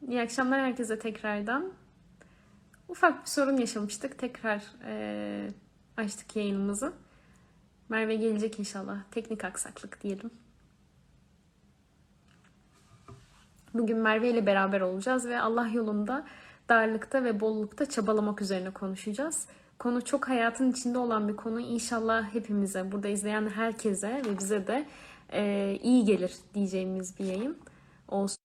İyi akşamlar herkese tekrardan. Ufak bir sorun yaşamıştık. Tekrar açtık yayınımızı. Merve gelecek inşallah. Teknik aksaklık diyelim. Bugün Merve ile beraber olacağız ve Allah yolunda darlıkta ve bollukta çabalamak üzerine konuşacağız. Konu çok hayatın içinde olan bir konu. İnşallah hepimize, burada izleyen herkese ve bize de iyi gelir diyeceğimiz bir yayın olsun.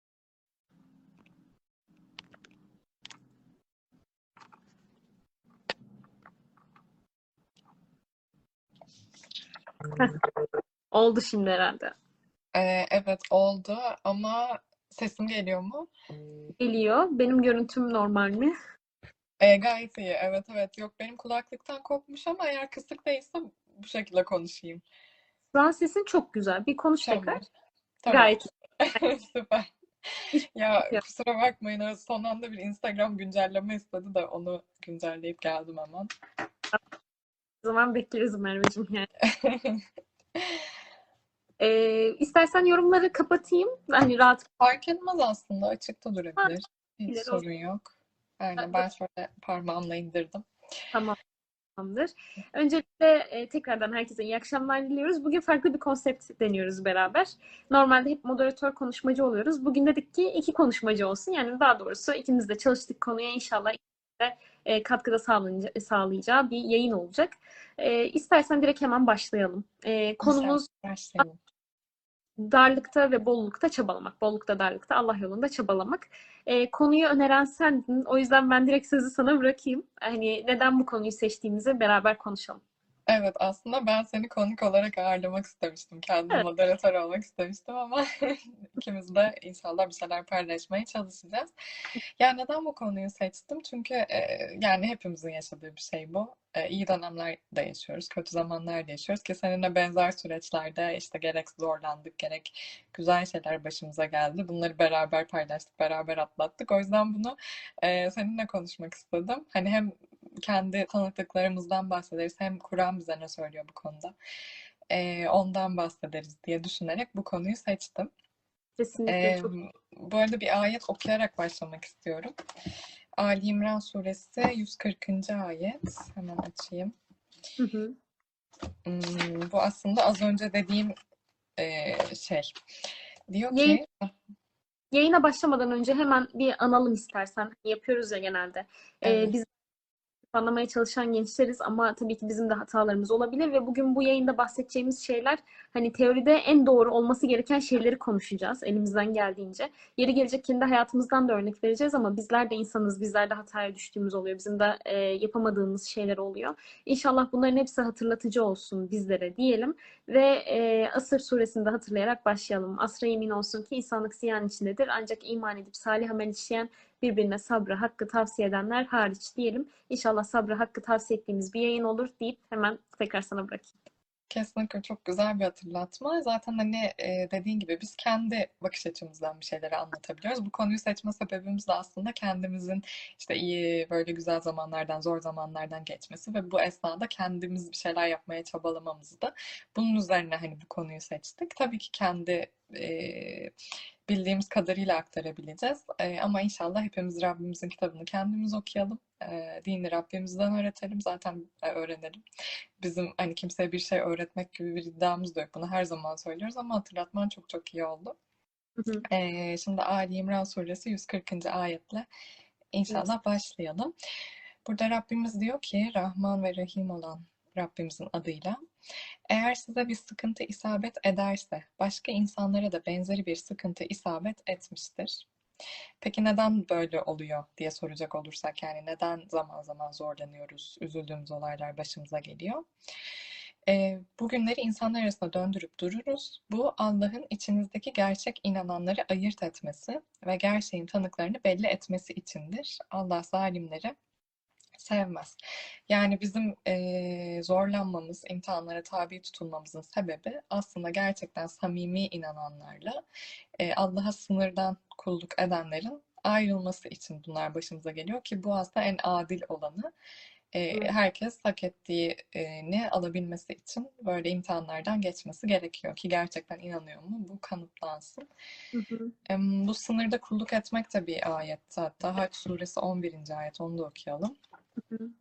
Oldu şimdi herhalde. Evet oldu ama sesim geliyor mu? Geliyor. Benim görüntüm normal mi? Gayet iyi. Evet evet. Yok benim kulaklıktan kopmuş ama eğer kısık değilse bu şekilde konuşayım. Şu an sesin çok güzel. Bir konuş tekrar. Tamam. Tamam. Gayet Süper. hiç Ya yok. kusura bakmayın. Son anda bir Instagram güncelleme istedi de onu güncelleyip geldim hemen. O zaman bekleriz Merveciğim yani. İstersen yorumları kapatayım. Hani rahat Fark etmez aslında. Açıkta durabilir. Hiç olabilir. O sorun yok. Yani zaman ben şöyle parmağımla indirdim. tamamdır. Öncelikle tekrardan herkese iyi akşamlar diliyoruz. Bugün farklı bir konsept deniyoruz beraber. Normalde hep moderatör konuşmacı oluyoruz. Bugün dedik ki iki konuşmacı olsun. Yani daha doğrusu ikimiz de çalıştık konuya inşallah de, katkıda sağlayacağı bir yayın olacak. İstersen direkt hemen başlayalım. İnşallah Konumuz başlayalım. darlıkta ve bollukta çabalamak. Bollukta, darlıkta, Allah yolunda çabalamak. Konuyu öneren sendin. O yüzden ben direkt sözü sana bırakayım. Hani neden bu konuyu seçtiğimizi beraber konuşalım. Evet aslında ben seni konuk olarak ağırlamak istemiştim. Kendim Evet. moderatör olmak istemiştim ama ikimiz de inşallah bir şeyler paylaşmaya çalışacağız. Ya neden bu konuyu seçtim? Çünkü yani hepimizin yaşadığı bir şey bu. İyi dönemler de yaşıyoruz, kötü zamanlar da yaşıyoruz ki seninle benzer süreçlerde işte gerek zorlandık, gerek güzel şeyler başımıza geldi. Bunları beraber paylaştık, beraber atlattık. O yüzden bunu seninle konuşmak istedim. Hani hem kendi tanıklıklarımızdan bahsederiz. Hem Kur'an bize ne söylüyor bu konuda. Ondan bahsederiz diye düşünerek bu konuyu seçtim. Kesinlikle Ee, çok. Bu arada bir ayet okuyarak başlamak istiyorum. Ali İmran suresi 140. ayet. Hemen açayım. Hı hı. Bu aslında az önce dediğim şey. Diyor Yayın, ki yayına başlamadan önce hemen bir analım istersen. Hani yapıyoruz ya genelde. evet. Biz anlamaya çalışan gençleriz ama tabii ki bizim de hatalarımız olabilir ve bugün bu yayında bahsedeceğimiz şeyler hani teoride en doğru olması gereken şeyleri konuşacağız elimizden geldiğince. Yeri gelecek kendi hayatımızdan da örnek vereceğiz ama bizler de insanız, bizler de hataya düştüğümüz oluyor. Bizim de yapamadığımız şeyler oluyor. İnşallah bunların hepsi hatırlatıcı olsun bizlere diyelim ve Asır suresinde hatırlayarak başlayalım. Asra yemin olsun ki insanlık ziyan içindedir ancak iman edip salih amel işleyen birbirine sabrı, hakkı tavsiye edenler hariç diyelim. İnşallah sabrı, hakkı tavsiye ettiğimiz bir yayın olur deyip hemen tekrar sana bırakayım. Kesinlikle çok güzel bir hatırlatma. Zaten hani dediğin gibi biz kendi bakış açımızdan bir şeyleri anlatabiliyoruz. Bu konuyu seçme sebebimiz de aslında kendimizin işte iyi böyle güzel zamanlardan, zor zamanlardan geçmesi ve bu esnada kendimiz bir şeyler yapmaya çabalamamızdı. Bunun üzerine hani bu konuyu seçtik. Tabii ki kendi bildiğimiz kadarıyla aktarabileceğiz. Ama inşallah hepimiz Rabbimizin kitabını kendimiz okuyalım. Dini Rabbimizden öğretelim. Zaten öğrenelim. Bizim hani kimseye bir şey öğretmek gibi bir iddiamız da yok. Bunu her zaman söylüyoruz ama hatırlatman çok çok iyi oldu. Hı hı. Şimdi Ali İmran suresi 140. ayetle Evet. inşallah başlayalım. Burada Rabbimiz diyor ki Rahman ve Rahim olan Rabbimizin adıyla eğer size bir sıkıntı isabet ederse başka insanlara da benzeri bir sıkıntı isabet etmiştir. Peki neden böyle oluyor diye soracak olursak yani neden zaman zaman zorlanıyoruz, üzüldüğümüz olaylar başımıza geliyor? Bugünleri insanlar arasında döndürüp dururuz. Bu Allah'ın içinizdeki gerçek inananları ayırt etmesi ve gerçeğin tanıklarını belli etmesi içindir. Allah zalimleri sevmez. Yani bizim zorlanmamız, imtihanlara tabi tutulmamızın sebebi aslında gerçekten samimi inananlarla Allah'a sınırdan kulluk edenlerin ayrılması için bunlar başımıza geliyor ki bu aslında en adil olanı. Evet. Herkes hak ettiğini alabilmesi için böyle imtihanlardan geçmesi gerekiyor ki gerçekten inanıyor mu bu kanıtlansın. Hı hı. Bu sınırda kulluk etmek de bir ayette, hatta Hac suresi 11. ayet, onu da okuyalım. Hı hı.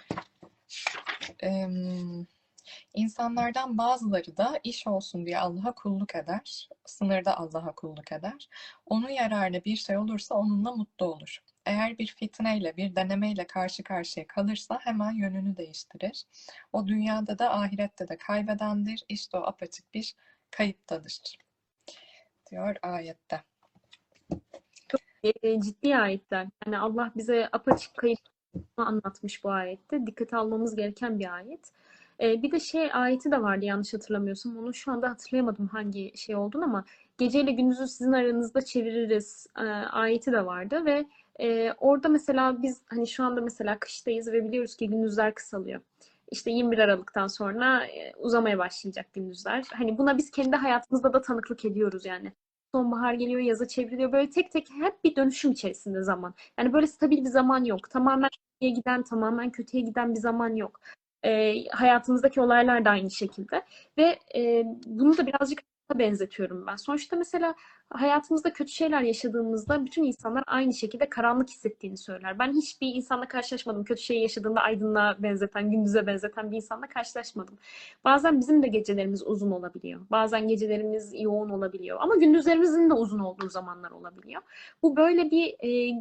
İnsanlardan bazıları da iş olsun diye Allah'a kulluk eder, sınırda Allah'a kulluk eder. Onun yararına bir şey olursa onunla mutlu olur. Eğer bir fitneyle, bir denemeyle karşı karşıya kalırsa hemen yönünü değiştirir. O dünyada da ahirette de kaybedendir. İşte o apaçık bir kayıptadır, diyor ayette. Ciddi ayetler. Yani Allah bize apaçık kayıp anlatmış bu ayette. Dikkate almamız gereken bir ayet. Bir de şey ayeti de vardı yanlış hatırlamıyorsam. Onu şu anda hatırlayamadım hangi şey olduğunu ama geceyle gündüzü sizin aranızda çeviririz ayeti de vardı ve orada mesela biz hani şu anda mesela kıştayız ve biliyoruz ki gündüzler kısalıyor. İşte 21 Aralık'tan sonra uzamaya başlayacak gündüzler. Hani buna biz kendi hayatımızda da tanıklık ediyoruz yani. Sonbahar geliyor, yaza çevriliyor. Böyle tek tek hep bir dönüşüm içerisinde zaman. Yani böyle stabil bir zaman yok. Tamamen iyiye giden, tamamen kötüye giden bir zaman yok. Hayatımızdaki olaylar da aynı şekilde. Ve bunu da birazcık benzetiyorum ben. Sonuçta mesela hayatımızda kötü şeyler yaşadığımızda bütün insanlar aynı şekilde karanlık hissettiğini söyler. Ben hiçbir insanla karşılaşmadım. Kötü şey yaşadığında aydınlığa benzeten, gündüze benzeten bir insanla karşılaşmadım. Bazen bizim de gecelerimiz uzun olabiliyor. Bazen gecelerimiz yoğun olabiliyor. Ama gündüzlerimizin de uzun olduğu zamanlar olabiliyor. Bu böyle bir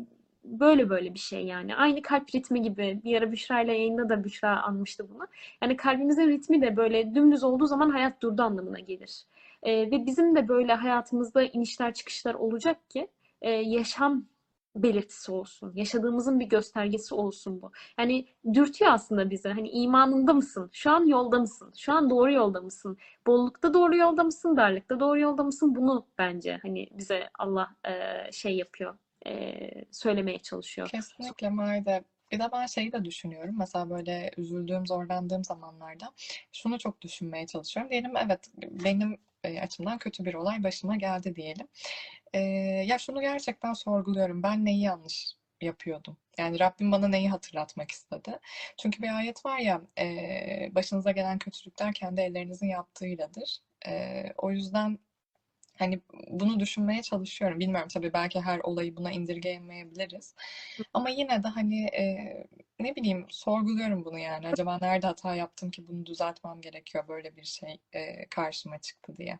böyle bir şey yani. Aynı kalp ritmi gibi. Bir ara Büşra ile yayında da Büşra anmıştı bunu. Yani kalbimizin ritmi de böyle dümdüz olduğu zaman hayat durdu anlamına gelir. Ve bizim de böyle hayatımızda inişler çıkışlar olacak ki yaşam belirtisi olsun. Yaşadığımızın bir göstergesi olsun bu. Yani dürtüyor aslında bize. Hani imanında mısın? Şu an yolda mısın? Şu an doğru yolda mısın? Bollukta doğru yolda mısın? Darlıkta doğru yolda mısın? Bunu bence hani bize Allah şey yapıyor. Söylemeye çalışıyor. Kesinlikle Maide. Bir de ben şeyi de düşünüyorum. Mesela böyle üzüldüğüm, zorlandığım zamanlarda şunu çok düşünmeye çalışıyorum. Diyelim evet, benim açımdan kötü bir olay başıma geldi diyelim. Ee, Ya şunu gerçekten sorguluyorum. Ben neyi yanlış yapıyordum? Yani Rabbim bana neyi hatırlatmak istedi? Çünkü bir ayet var ya, başınıza gelen kötülükler kendi ellerinizin yaptığıyladır. O yüzden hani bunu düşünmeye çalışıyorum. Bilmiyorum, tabii belki her olayı buna indirgeyemeyebiliriz. Ama yine de hani ne bileyim, sorguluyorum bunu yani. Acaba nerede hata yaptım ki bunu düzeltmem gerekiyor, böyle bir şey karşıma çıktı diye.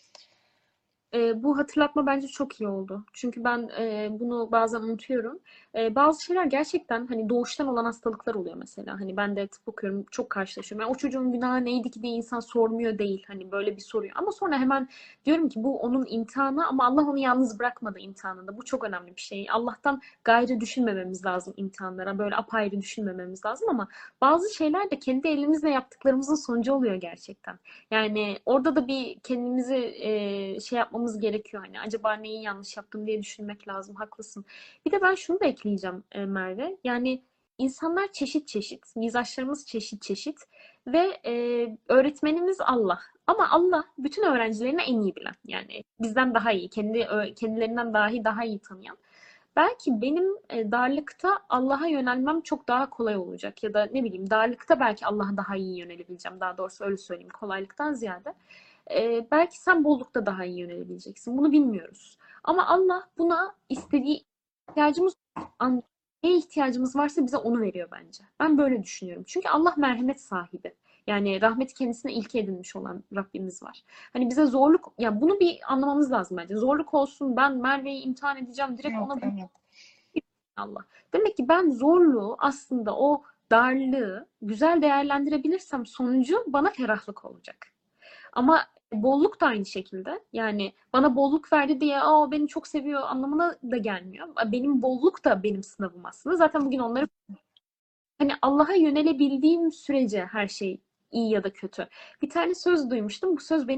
Bu hatırlatma bence çok iyi oldu. Çünkü ben bunu bazen unutuyorum. Bazı şeyler gerçekten hani doğuştan olan hastalıklar oluyor mesela. Hani ben de tıp okuyorum, çok karşılaşıyorum. Yani o çocuğun günahı neydi ki diye insan sormuyor değil. Hani böyle bir soruyor. Ama sonra hemen diyorum ki bu onun imtihanı ama Allah onu yalnız bırakmadı imtihanında. Bu çok önemli bir şey. Allah'tan gayrı düşünmememiz lazım imtihanlara. Böyle apayrı düşünmememiz lazım ama bazı şeyler de kendi elimizle yaptıklarımızın sonucu oluyor gerçekten. Yani orada da bir kendimizi şey yapmamız gerekiyor. Hani acaba neyi yanlış yaptım diye düşünmek lazım. Haklısın. Bir de ben şunu da ekleyeceğim Merve. Yani insanlar çeşit çeşit, mizaçlarımız çeşit çeşit ve öğretmenimiz Allah. Ama Allah bütün öğrencilerini en iyi bilen. Yani bizden daha iyi, kendilerinden dahi daha iyi tanıyan. Belki benim darlıkta Allah'a yönelmem çok daha kolay olacak. Ya da ne bileyim darlıkta belki Allah'a daha iyi yönelebileceğim. Daha doğrusu öyle söyleyeyim kolaylıktan ziyade. Belki sen bollukta daha iyi yönelebileceksin. Bunu bilmiyoruz. Ama Allah buna istediği ihtiyacımız neye ihtiyacımız varsa bize onu veriyor bence. Ben böyle düşünüyorum. Çünkü Allah merhamet sahibi. Yani rahmeti kendisine ilke edinmiş olan Rabbimiz var. Hani bize zorluk, ya bunu bir anlamamız lazım bence. Zorluk olsun, ben Merve'yi imtihan edeceğim, direkt Yok, ona bunu evet. Allah. Demek ki ben zorluğu aslında o darlığı güzel değerlendirebilirsem sonucu bana ferahlık olacak. Ama bolluk da aynı şekilde. Yani bana bolluk verdi diye aa beni çok seviyor anlamına da gelmiyor. Benim bolluk da benim sınavım aslında. Zaten bugün onları hani Allah'a yönelebildiğim sürece her şey iyi ya da kötü. Bir tane söz duymuştum. Bu söz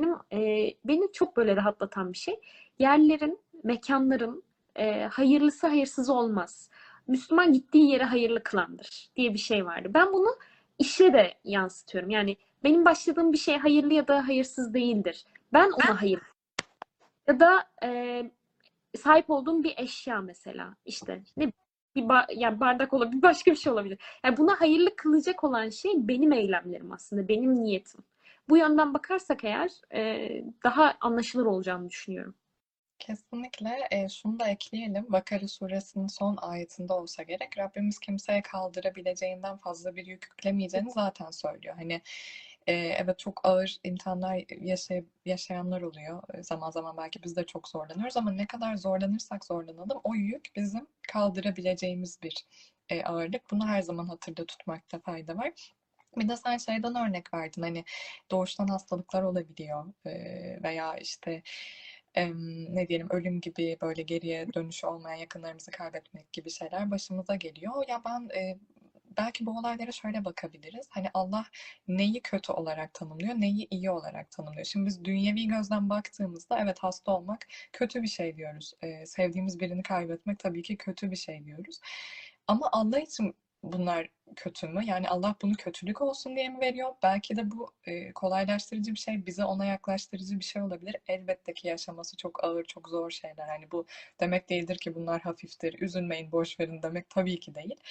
beni çok böyle rahatlatan bir şey. Yerlerin, mekanların hayırlısı hayırsız olmaz. Müslüman gittiği yere hayırlı kılandır diye bir şey vardı. Ben bunu işe de yansıtıyorum. Yani benim başladığım bir şey hayırlı ya da hayırsız değildir. Ben ona hayır ya da sahip olduğum bir eşya mesela, işte ne yani bardak olabilir, başka bir şey olabilir. Yani buna hayırlı kılacak olan şey benim eylemlerim aslında, benim niyetim. Bu yönden bakarsak eğer daha anlaşılır olacağını düşünüyorum. Kesinlikle şunu da ekleyelim. Bakara suresinin son ayetinde olsa gerek. Rabbimiz kimseye kaldırabileceğinden fazla bir yük yüklemeyeceğini zaten söylüyor. Hani evet çok ağır imtihanlar yaşayanlar oluyor. Zaman zaman belki biz de çok zorlanıyoruz ama ne kadar zorlanırsak zorlanalım o yük bizim kaldırabileceğimiz bir ağırlık. Bunu her zaman hatırda tutmakta fayda var. Bir de sen şeyden örnek verdin hani doğuştan hastalıklar olabiliyor veya işte ne diyelim ölüm gibi böyle geriye dönüşü olmayan yakınlarımızı kaybetmek gibi şeyler başımıza geliyor. Ya ben belki bu olaylara şöyle bakabiliriz. Hani Allah neyi kötü olarak tanımlıyor, neyi iyi olarak tanımlıyor. Şimdi biz dünyevi gözden baktığımızda evet hasta olmak kötü bir şey diyoruz. Sevdiğimiz birini kaybetmek tabii ki kötü bir şey diyoruz. Ama Allah için bunlar kötü mü? Yani Allah bunu kötülük olsun diye mi veriyor? Belki de bu kolaylaştırıcı bir şey, bize ona yaklaştırıcı bir şey olabilir. Elbette ki yaşaması çok ağır, çok zor şeyler. Hani bu demek değildir ki bunlar hafiftir, üzülmeyin, boş verin demek tabii ki değil.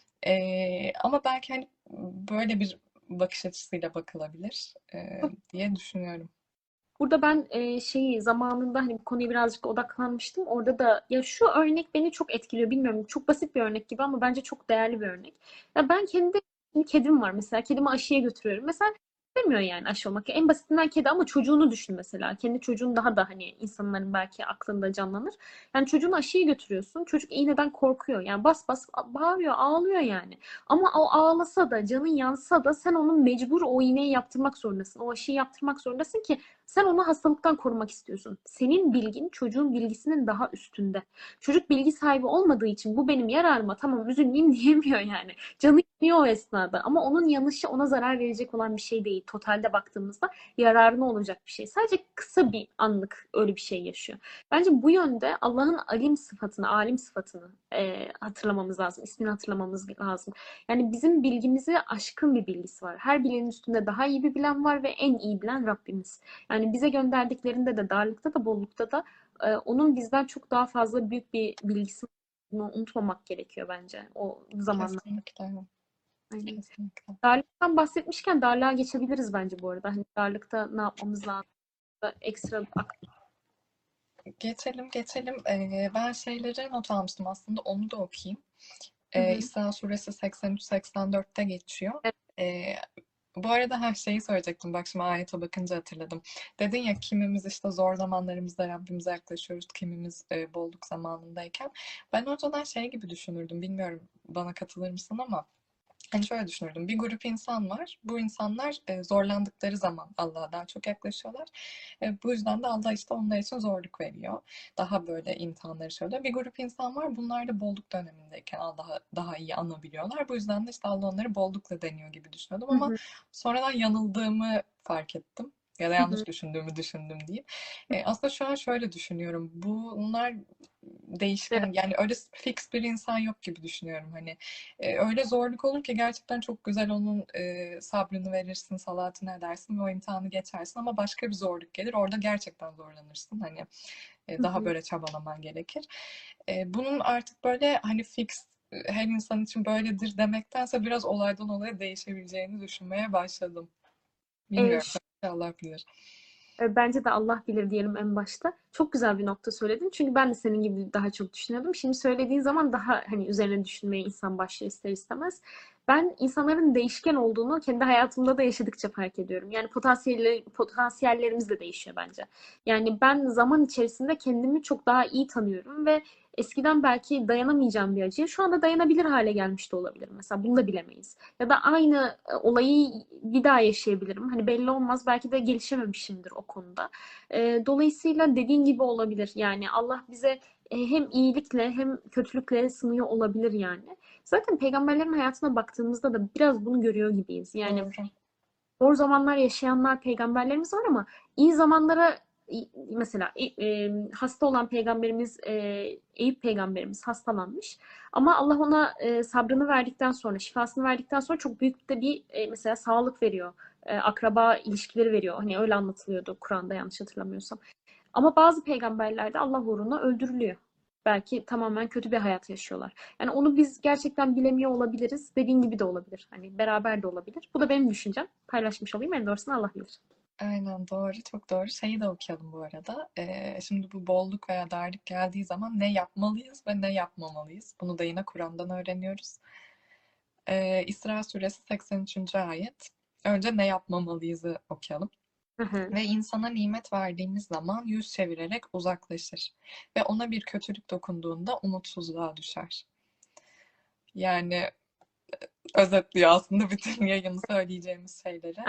Ama belki hani böyle bir bakış açısıyla bakılabilir diye düşünüyorum. Burada ben şeyi zamanında hani bu konuya birazcık odaklanmıştım. Orada da ya şu örnek beni çok etkiliyor. Bilmiyorum, çok basit bir örnek gibi ama bence çok değerli bir örnek. Ya ben kendi kedim var mesela. Kedimi aşıya götürüyorum. Mesela sevmiyor yani aşı olmak. En basitinden kedi, ama çocuğunu düşün mesela. Kendi çocuğun daha da hani insanların belki aklında canlanır. Yani çocuğunu aşıya götürüyorsun. Çocuk iğneden korkuyor. Yani bas bas bağırıyor, ağlıyor yani. Ama o ağlasa da, canın yansa da sen onun mecbur o iğneyi yaptırmak zorundasın. O aşıyı yaptırmak zorundasın ki sen onu hastalıktan korumak istiyorsun. Senin bilgin çocuğun bilgisinin daha üstünde. Çocuk bilgi sahibi olmadığı için bu benim yararıma, tamam üzülmeyeyim diyemiyor yani. Canı yanıyor o esnada ama onun yanışı ona zarar verecek olan bir şey değil. Totalde baktığımızda yararına olacak bir şey. Sadece kısa bir anlık öyle bir şey yaşıyor. Bence bu yönde Allah'ın alim sıfatını, alim sıfatını hatırlamamız lazım. İsmini hatırlamamız lazım. Yani bizim bilgimizi aşkın bir bilgisi var. Her bilenin üstünde daha iyi bir bilen var ve en iyi bilen Rabbimiz. Yani bize gönderdiklerinde de, darlıkta da bollukta da onun bizden çok daha fazla büyük bir bilgisi var. Bunu unutmamak gerekiyor bence o zamanlar. Kesinlikle, Aynen. kesinlikle. Darlıktan bahsetmişken darlığa geçebiliriz bence bu arada. Hani darlıkta ne yapmamız lazım? Ekstra Geçelim, geçelim. Ben şeyleri not almıştım aslında onu da okuyayım. Hı hı. İsra suresi 83-84'te geçiyor. Evet. Ee, Bu arada her şeyi söyleyecektim. Bak şimdi ayete bakınca hatırladım. Dedin ya kimimiz işte zor zamanlarımızda Rabbimize yaklaşıyoruz, kimimiz bolluk zamanındayken. Ben ortadan şey gibi düşünürdüm. Bilmiyorum bana katılır mısın ama hani şöyle düşünürdüm. Bir grup insan var. Bu insanlar zorlandıkları zaman Allah'a daha çok yaklaşıyorlar. Bu yüzden de Allah işte onlar için zorluk veriyor. Daha böyle imtihanları şöyle. Bir grup insan var. Bunlar da bolluk dönemindeyken Allah'ı daha iyi anabiliyorlar. Bu yüzden de işte Allah onları bollukla deniyor gibi düşünüyordum Hı ama hı. sonradan yanıldığımı fark ettim. Ya da Hı hı. yanlış düşündüğümü düşündüm diyeyim. Aslında şu an şöyle düşünüyorum. Bunlar Evet. değişken yani öyle fix bir insan yok gibi düşünüyorum. Hani öyle zorluk olur ki gerçekten çok güzel onun sabrını verirsin, salatını edersin ve o imtihanı geçersin ama başka bir zorluk gelir. Orada gerçekten zorlanırsın. Hani Hı daha hı. böyle çabalaman gerekir. Bunun artık böyle hani fix her insan için böyledir demektense biraz olaydan olaya değişebileceğini düşünmeye başladım. E, Bilmiyorum. Allah bilir. Bence de Allah bilir diyelim en başta. Çok güzel bir nokta söyledin. Çünkü ben de senin gibi daha çok düşünüyordum. Şimdi söylediğin zaman daha hani üzerine düşünmeye insan başlıyor ister istemez. Ben insanların değişken olduğunu kendi hayatımda da yaşadıkça fark ediyorum. Yani potansiyellerimiz de değişiyor bence. Yani ben zaman içerisinde kendimi çok daha iyi tanıyorum ve eskiden belki dayanamayacağım bir acıya şu anda dayanabilir hale gelmiş de olabilirim. Mesela bunu da bilemeyiz. Ya da aynı olayı bir daha yaşayabilirim. Hani belli olmaz. Belki de gelişememişimdir o konuda. Dolayısıyla dediğin gibi olabilir. Yani Allah bize hem iyilikle hem kötülükle sınıyor olabilir yani. Zaten peygamberlerin hayatına baktığımızda da biraz bunu görüyor gibiyiz. Yani Doğru. zor zamanlar yaşayanlar peygamberlerimiz var ama iyi zamanlara mesela hasta olan peygamberimiz Eyüp peygamberimiz hastalanmış. Ama Allah ona sabrını verdikten sonra, şifasını verdikten sonra çok büyük de bir mesela sağlık veriyor. Akraba ilişkileri veriyor. Hani öyle anlatılıyordu Kur'an'da yanlış hatırlamıyorsam. Ama bazı peygamberler de Allah uğruna öldürülüyor. Belki tamamen kötü bir hayat yaşıyorlar. Yani onu biz gerçekten bilemiyor olabiliriz. Dediğin gibi de olabilir. Hani beraber de olabilir. Bu da benim düşüncem. Paylaşmış olayım. En doğrusunu Allah bilir. Aynen doğru, çok doğru. Şeyi de okuyalım bu arada. Şimdi bu bolluk veya darlık geldiği zaman ne yapmalıyız ve ne yapmamalıyız? Bunu da yine Kur'an'dan öğreniyoruz. İsra suresi 83. ayet. Önce ne yapmamalıyızı okuyalım. Hı hı. Ve insana nimet verdiğimiz zaman yüz çevirerek uzaklaşır. Ve ona bir kötülük dokunduğunda umutsuzluğa düşer. Yani özetliyor aslında bütün yayını söyleyeceğimiz şeyleri.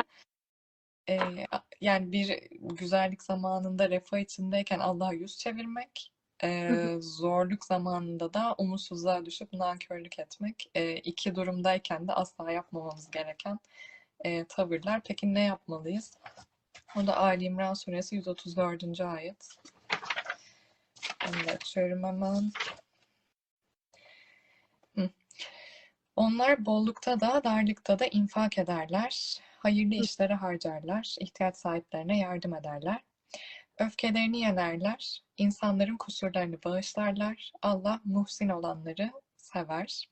Yani bir güzellik zamanında refah içindeyken Allah'a yüz çevirmek, Hı hı. zorluk zamanında da umutsuzluğa düşüp nankörlük etmek, iki durumdayken de asla yapmamamız gereken tavırlar. Peki ne yapmalıyız? O da Ali İmran suresi 134. ayet. Onu da açıyorum hemen. Hı. Onlar bollukta da darlıkta da infak ederler, hayırlı işlere harcarlar, ihtiyaç sahiplerine yardım ederler. Öfkelerini yenerler, insanların kusurlarını bağışlarlar. Allah muhsin olanları sever.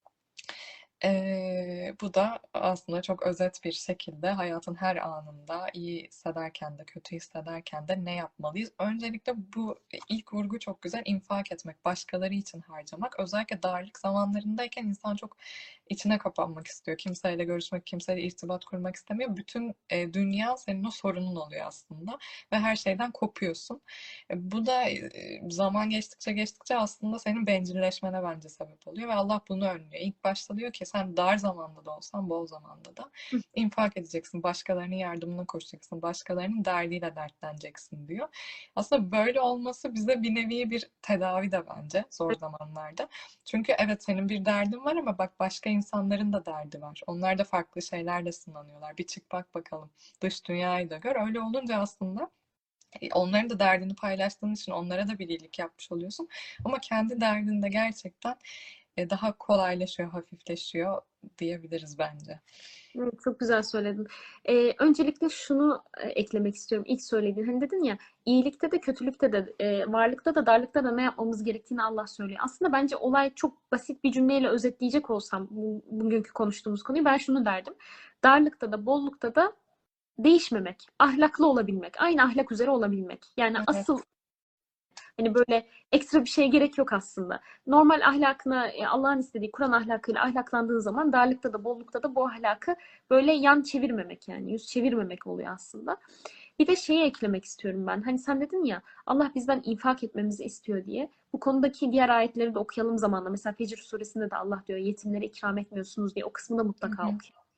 Bu da aslında çok özet bir şekilde hayatın her anında iyi hissederken de kötü hissederken de ne yapmalıyız? Öncelikle bu ilk vurgu çok güzel. İnfak etmek, başkaları için harcamak. Özellikle darlık zamanlarındayken insan çok içine kapanmak istiyor. Kimseyle görüşmek, kimseyle irtibat kurmak istemiyor. Bütün dünya senin o sorunun oluyor aslında ve her şeyden kopuyorsun. Bu da zaman geçtikçe aslında senin bencilleşmene bence sebep oluyor ve Allah bunu önlüyor. İlk başta diyor ki sen dar zamanda da olsan bol zamanda da Hı. infak edeceksin, başkalarının yardımına koşacaksın, başkalarının derdiyle dertleneceksin diyor. Aslında böyle olması bize bir nevi bir tedavi de bence zor zamanlarda. Çünkü evet senin bir derdin var ama bak başka insanların da derdi var. Onlar da farklı şeylerle sınanıyorlar. Bir çık bak bakalım. Dış dünyayı da gör. Öyle olunca aslında onların da derdini paylaştığın için onlara da bir iyilik yapmış oluyorsun. Ama kendi derdinde gerçekten daha kolaylaşıyor, hafifleşiyor diyebiliriz bence. Evet, çok güzel söyledin. Öncelikle şunu eklemek istiyorum. İlk söylediğin, hani dedin ya, iyilikte de kötülükte de, varlıkta da darlıkta da ne yapmamız gerektiğini Allah söylüyor. Aslında bence olay çok basit bir cümleyle özetleyecek olsam bugünkü konuştuğumuz konuyu ben şunu derdim. Darlıkta da bollukta da değişmemek, ahlaklı olabilmek, aynı ahlak üzere olabilmek. Yani Evet, asıl hani böyle ekstra bir şeye gerek yok aslında. Normal ahlakına, Allah'ın istediği Kur'an ahlakıyla ahlaklandığın zaman darlıkta da bollukta da bu ahlakı böyle yan çevirmemek, yani yüz çevirmemek oluyor aslında. Bir de şeyi eklemek istiyorum ben. Hani sen dedin ya Allah bizden infak etmemizi istiyor diye. Bu konudaki diğer ayetleri de okuyalım zamanla. Mesela Fecr suresinde de Allah diyor yetimlere ikram etmiyorsunuz diye. O kısmı da hı mutlaka hı, okuyalım.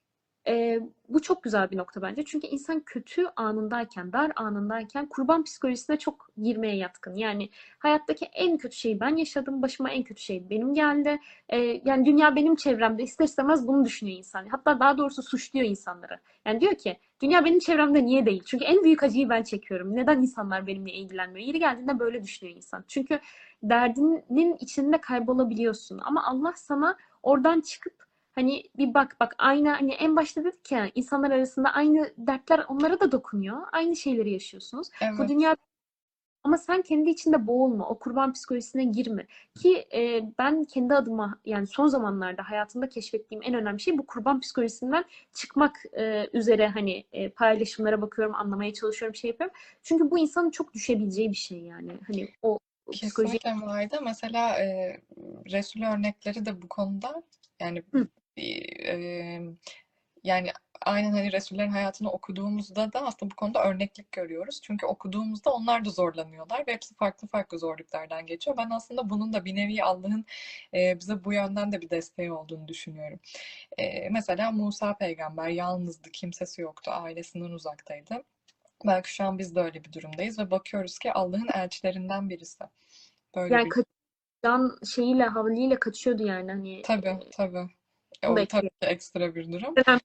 Bu çok güzel bir nokta bence. Çünkü insan kötü anındayken, dar anındayken kurban psikolojisine çok girmeye yatkın. Yani hayattaki en kötü şeyi ben yaşadım, başıma en kötü şey benim geldi. Yani dünya benim çevremde, ister istemez bunu düşünüyor insan. Hatta daha doğrusu suçluyor insanları. Yani diyor ki dünya benim çevremde niye değil? Çünkü en büyük acıyı ben çekiyorum. Neden insanlar benimle ilgilenmiyor? Yeri geldiğinde böyle düşünüyor insan. Çünkü derdinin içinde kaybolabiliyorsun. Ama Allah sana oradan çıkıp hani bir bak aynı, hani en başta dedik ya, insanlar arasında aynı dertler onlara da dokunuyor. Aynı şeyleri yaşıyorsunuz. Bu evet. dünya, ama sen kendi içinde boğulma. O kurban psikolojisine girme. Ki ben kendi adıma yani son zamanlarda hayatımda keşfettiğim en önemli şey bu kurban psikolojisinden çıkmak üzere, hani paylaşımlara bakıyorum, anlamaya çalışıyorum, şey yapıyorum. Çünkü bu insanın çok düşebileceği bir şey yani. Hani o psikoloji. Kesinlikle vardı. Mesela Resul örnekleri de bu konuda yani Hı, e, yani aynen hani Resullerin hayatını okuduğumuzda da aslında bu konuda örneklik görüyoruz. Çünkü okuduğumuzda onlar da zorlanıyorlar ve hepsi farklı farklı zorluklardan geçiyor. Ben aslında bunun da bir nevi Allah'ın bize bu yönden de bir desteği olduğunu düşünüyorum. Mesela Musa peygamber yalnızdı, kimsesi yoktu, ailesinden uzaktaydı. Belki şu an biz de öyle bir durumdayız ve bakıyoruz ki Allah'ın elçilerinden birisi. Böyle yani bir can şeyiyle, havliyle kaçıyordu yani, hani tabii tabii. bunu da O tabii ekleyelim. ki ekstra bir durum. Önemli.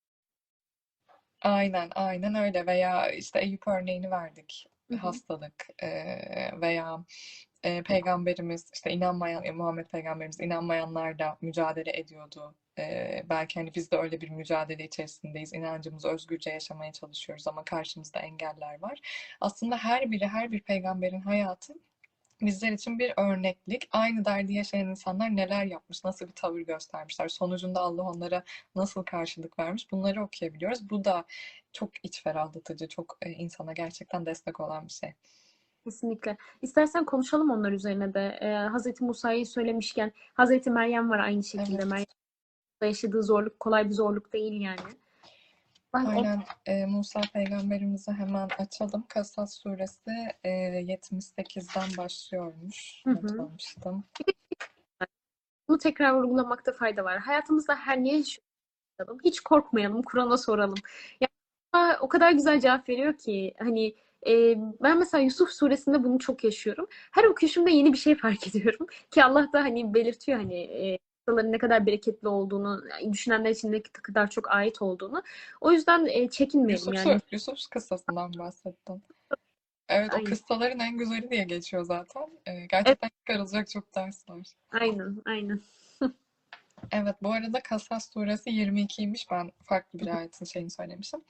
Aynen öyle veya işte Eyüp örneğini verdik. Hı hı. Hastalık veya Peygamberimiz işte inanmayan, Muhammed Peygamberimiz inanmayanlarla mücadele ediyordu. Belki hani biz de öyle bir mücadele içerisindeyiz. İnancımızı özgürce yaşamaya çalışıyoruz ama karşımızda engeller var. Aslında her biri, her bir peygamberin hayatı bizler için bir örneklik. Aynı derdi yaşayan insanlar neler yapmış, nasıl bir tavır göstermişler, sonucunda Allah onlara nasıl karşılık vermiş, bunları okuyabiliyoruz. Bu da çok iç ferahlatıcı, çok insana gerçekten destek olan bir şey. Kesinlikle. İstersen konuşalım onlar üzerine de. Hazreti Musa'yı söylemişken Hazreti Meryem var aynı şekilde. Evet, Meryem'in yaşadığı zorluk kolay bir zorluk değil yani. Ben o aynen. Musa peygamberimizi hemen açalım. Kasas suresi 78'den başlıyormuş. Hı Not hı. almıştım. Bunu tekrar vurgulamakta fayda var. Hayatımızda her neye şükredelim. Hiç korkmayalım. Kur'an'a soralım. Yani o kadar güzel cevap veriyor ki hani ben mesela Yusuf suresinde bunu çok yaşıyorum. Her okuyuşumda yeni bir şey fark ediyorum. Ki Allah da hani belirtiyor hani kıssaların ne kadar bereketli olduğunu, yani düşünenler için ne kadar çok ait olduğunu. O yüzden çekinmeyelim yani. Yusuf kıssasından bahsettim. Evet, o Aynen. kıssaların en güzeli diye geçiyor zaten. Evet, Gerçekten çıkarılacak çok ders var. aynen, aynen. Evet, bu arada Kasas suresi 22'ymiş. Ben farklı bir ayetin şeyini söylemişim.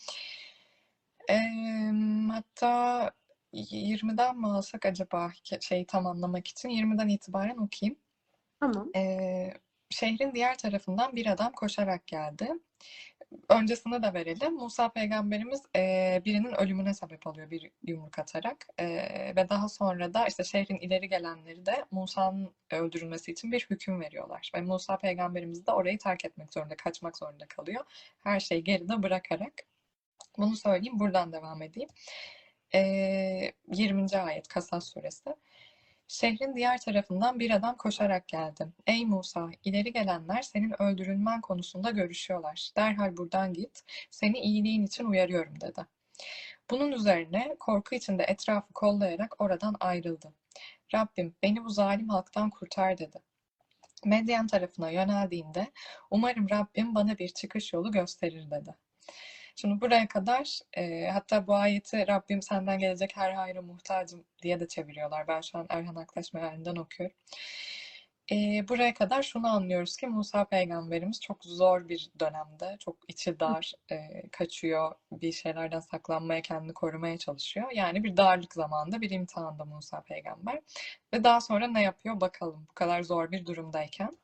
Hatta 20'den mi alsak acaba şeyi tam anlamak için? 20'den itibaren okuyayım. Tamam. Şehrin diğer tarafından bir adam koşarak geldi. Öncesinde de verelim. Musa peygamberimiz birinin ölümüne sebep oluyor bir yumruk atarak. Ve daha sonra da işte şehrin ileri gelenleri de Musa'nın öldürülmesi için bir hüküm veriyorlar. Ve Musa peygamberimiz de orayı terk etmek zorunda, kaçmak zorunda kalıyor. Her şeyi geride bırakarak. Bunu söyleyeyim, buradan devam edeyim. 20. ayet Kasas suresi. Şehrin diğer tarafından bir adam koşarak geldi. Ey Musa, ileri gelenler senin öldürülmen konusunda görüşüyorlar. Derhal buradan git, seni iyiliğin için uyarıyorum dedi. Bunun üzerine korku içinde etrafı kollayarak oradan ayrıldı. Rabbim beni bu zalim halktan kurtar dedi. Medyen tarafına yöneldiğinde umarım Rabbim bana bir çıkış yolu gösterir dedi. Şimdi buraya kadar hatta bu ayeti Rabbim senden gelecek her hayra muhtacım diye de çeviriyorlar. Ben şu an Erhan Aktaş mealinden okuyorum. Buraya kadar şunu anlıyoruz ki Musa peygamberimiz çok zor bir dönemde, çok içi dar, kaçıyor, bir şeylerden saklanmaya, kendini korumaya çalışıyor. Yani bir darlık zamanında, bir imtihanda Musa peygamber. Ve daha sonra ne yapıyor bakalım bu kadar zor bir durumdayken.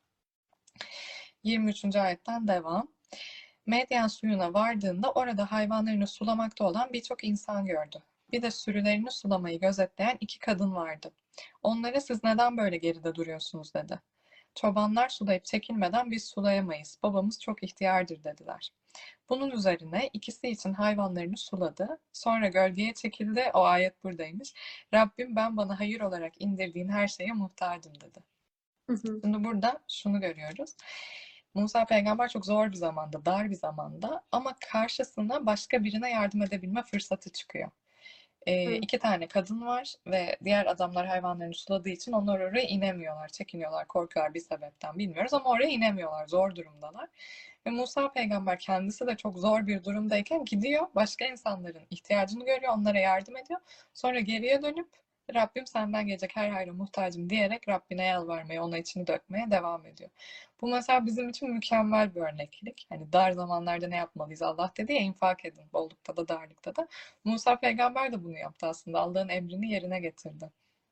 23. ayetten devam. Medyen suyuna vardığında orada hayvanlarını sulamakta olan birçok insan gördü. Bir de sürülerini sulamayı gözetleyen iki kadın vardı. Onlara siz neden böyle geride duruyorsunuz dedi. Çobanlar sulayıp çekilmeden biz sulayamayız. Babamız çok ihtiyardır dediler. Bunun üzerine ikisi için hayvanlarını suladı. Sonra gölgeye çekildi. O ayet buradaymış. Rabbim ben bana hayır olarak indirdiğin her şeye muhtacım dedi. Hı hı. Şimdi burada şunu görüyoruz. Musa peygamber çok zor bir zamanda, dar bir zamanda ama karşısına başka birine yardım edebilme fırsatı çıkıyor. Evet. İki tane kadın var ve diğer adamlar hayvanlarını suladığı için onlar oraya inemiyorlar, çekiniyorlar, korkuyorlar bir sebepten bilmiyoruz ama oraya inemiyorlar, zor durumdalar. Ve Musa peygamber kendisi de çok zor bir durumdayken gidiyor, başka insanların ihtiyacını görüyor, onlara yardım ediyor. Sonra geriye dönüp Rabbim senden gelecek her hayra muhtacım diyerek Rabbine yalvarmaya, ona içini dökmeye devam ediyor. Bu mesela bizim için mükemmel bir örneklik. Hani dar zamanlarda ne yapmalıyız? Allah dedi ya infak edin, bollukta da darlıkta da. Musa peygamber de bunu yaptı aslında. Allah'ın emrini yerine getirdi.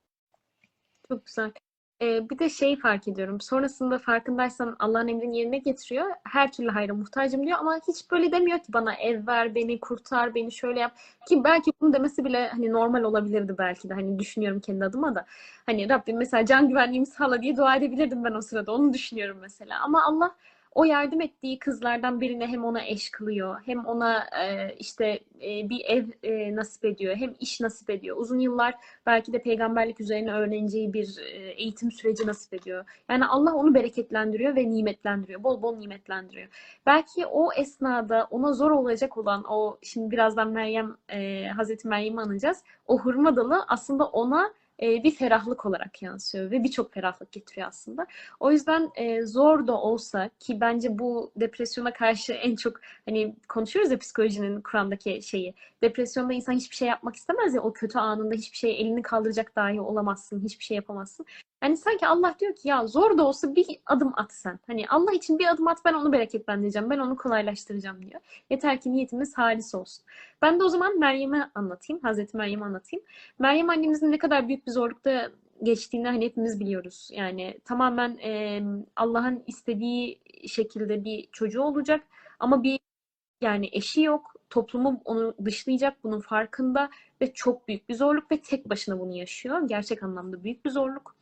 Çok güzel. Bir de şeyi fark ediyorum. Sonrasında farkındaysan Allah'ın emrini yerine getiriyor. Her türlü hayra muhtacım diyor ama hiç böyle demiyor ki bana ev ver, beni kurtar, beni şöyle yap. Ki belki bunu demesi bile hani normal olabilirdi belki de. Hani düşünüyorum kendi adıma da. Hani Rabbim mesela can güvenliğimi sağla diye dua edebilirdim ben o sırada. Onu düşünüyorum mesela. Ama Allah o yardım ettiği kızlardan birine hem ona eş kılıyor, hem ona işte bir ev nasip ediyor, hem iş nasip ediyor. Uzun yıllar belki de peygamberlik üzerine öğreneceği bir eğitim süreci nasip ediyor. Yani Allah onu bereketlendiriyor ve nimetlendiriyor. Bol bol nimetlendiriyor. Belki o esnada ona zor olacak olan o şimdi birazdan Hazreti Meryem'i anacağız. O hurma dalı aslında ona bir ferahlık olarak yansıyor ve birçok ferahlık getiriyor aslında. O yüzden zor da olsa, ki bence bu depresyona karşı en çok hani konuşuyoruz ya, psikolojinin Kur'an'daki şeyi. Depresyonda insan hiçbir şey yapmak istemez ya, o kötü anında hiçbir şey, elini kaldıracak dahi olamazsın, hiçbir şey yapamazsın. Yani sanki Allah diyor ki ya zor da olsa bir adım at sen. Hani Allah için bir adım at, ben onu bereketlendireceğim, ben onu kolaylaştıracağım diyor. Yeter ki niyetimiz halis olsun. Ben de o zaman Meryem'i anlatayım, Hazreti Meryem'i anlatayım. Meryem annemizin ne kadar büyük bir zorlukta geçtiğini hani hepimiz biliyoruz. Yani tamamen Allah'ın istediği şekilde bir çocuğu olacak ama bir, yani eşi yok. Toplumu onu dışlayacak, bunun farkında ve çok büyük bir zorluk ve tek başına bunu yaşıyor. Gerçek anlamda büyük bir zorluk.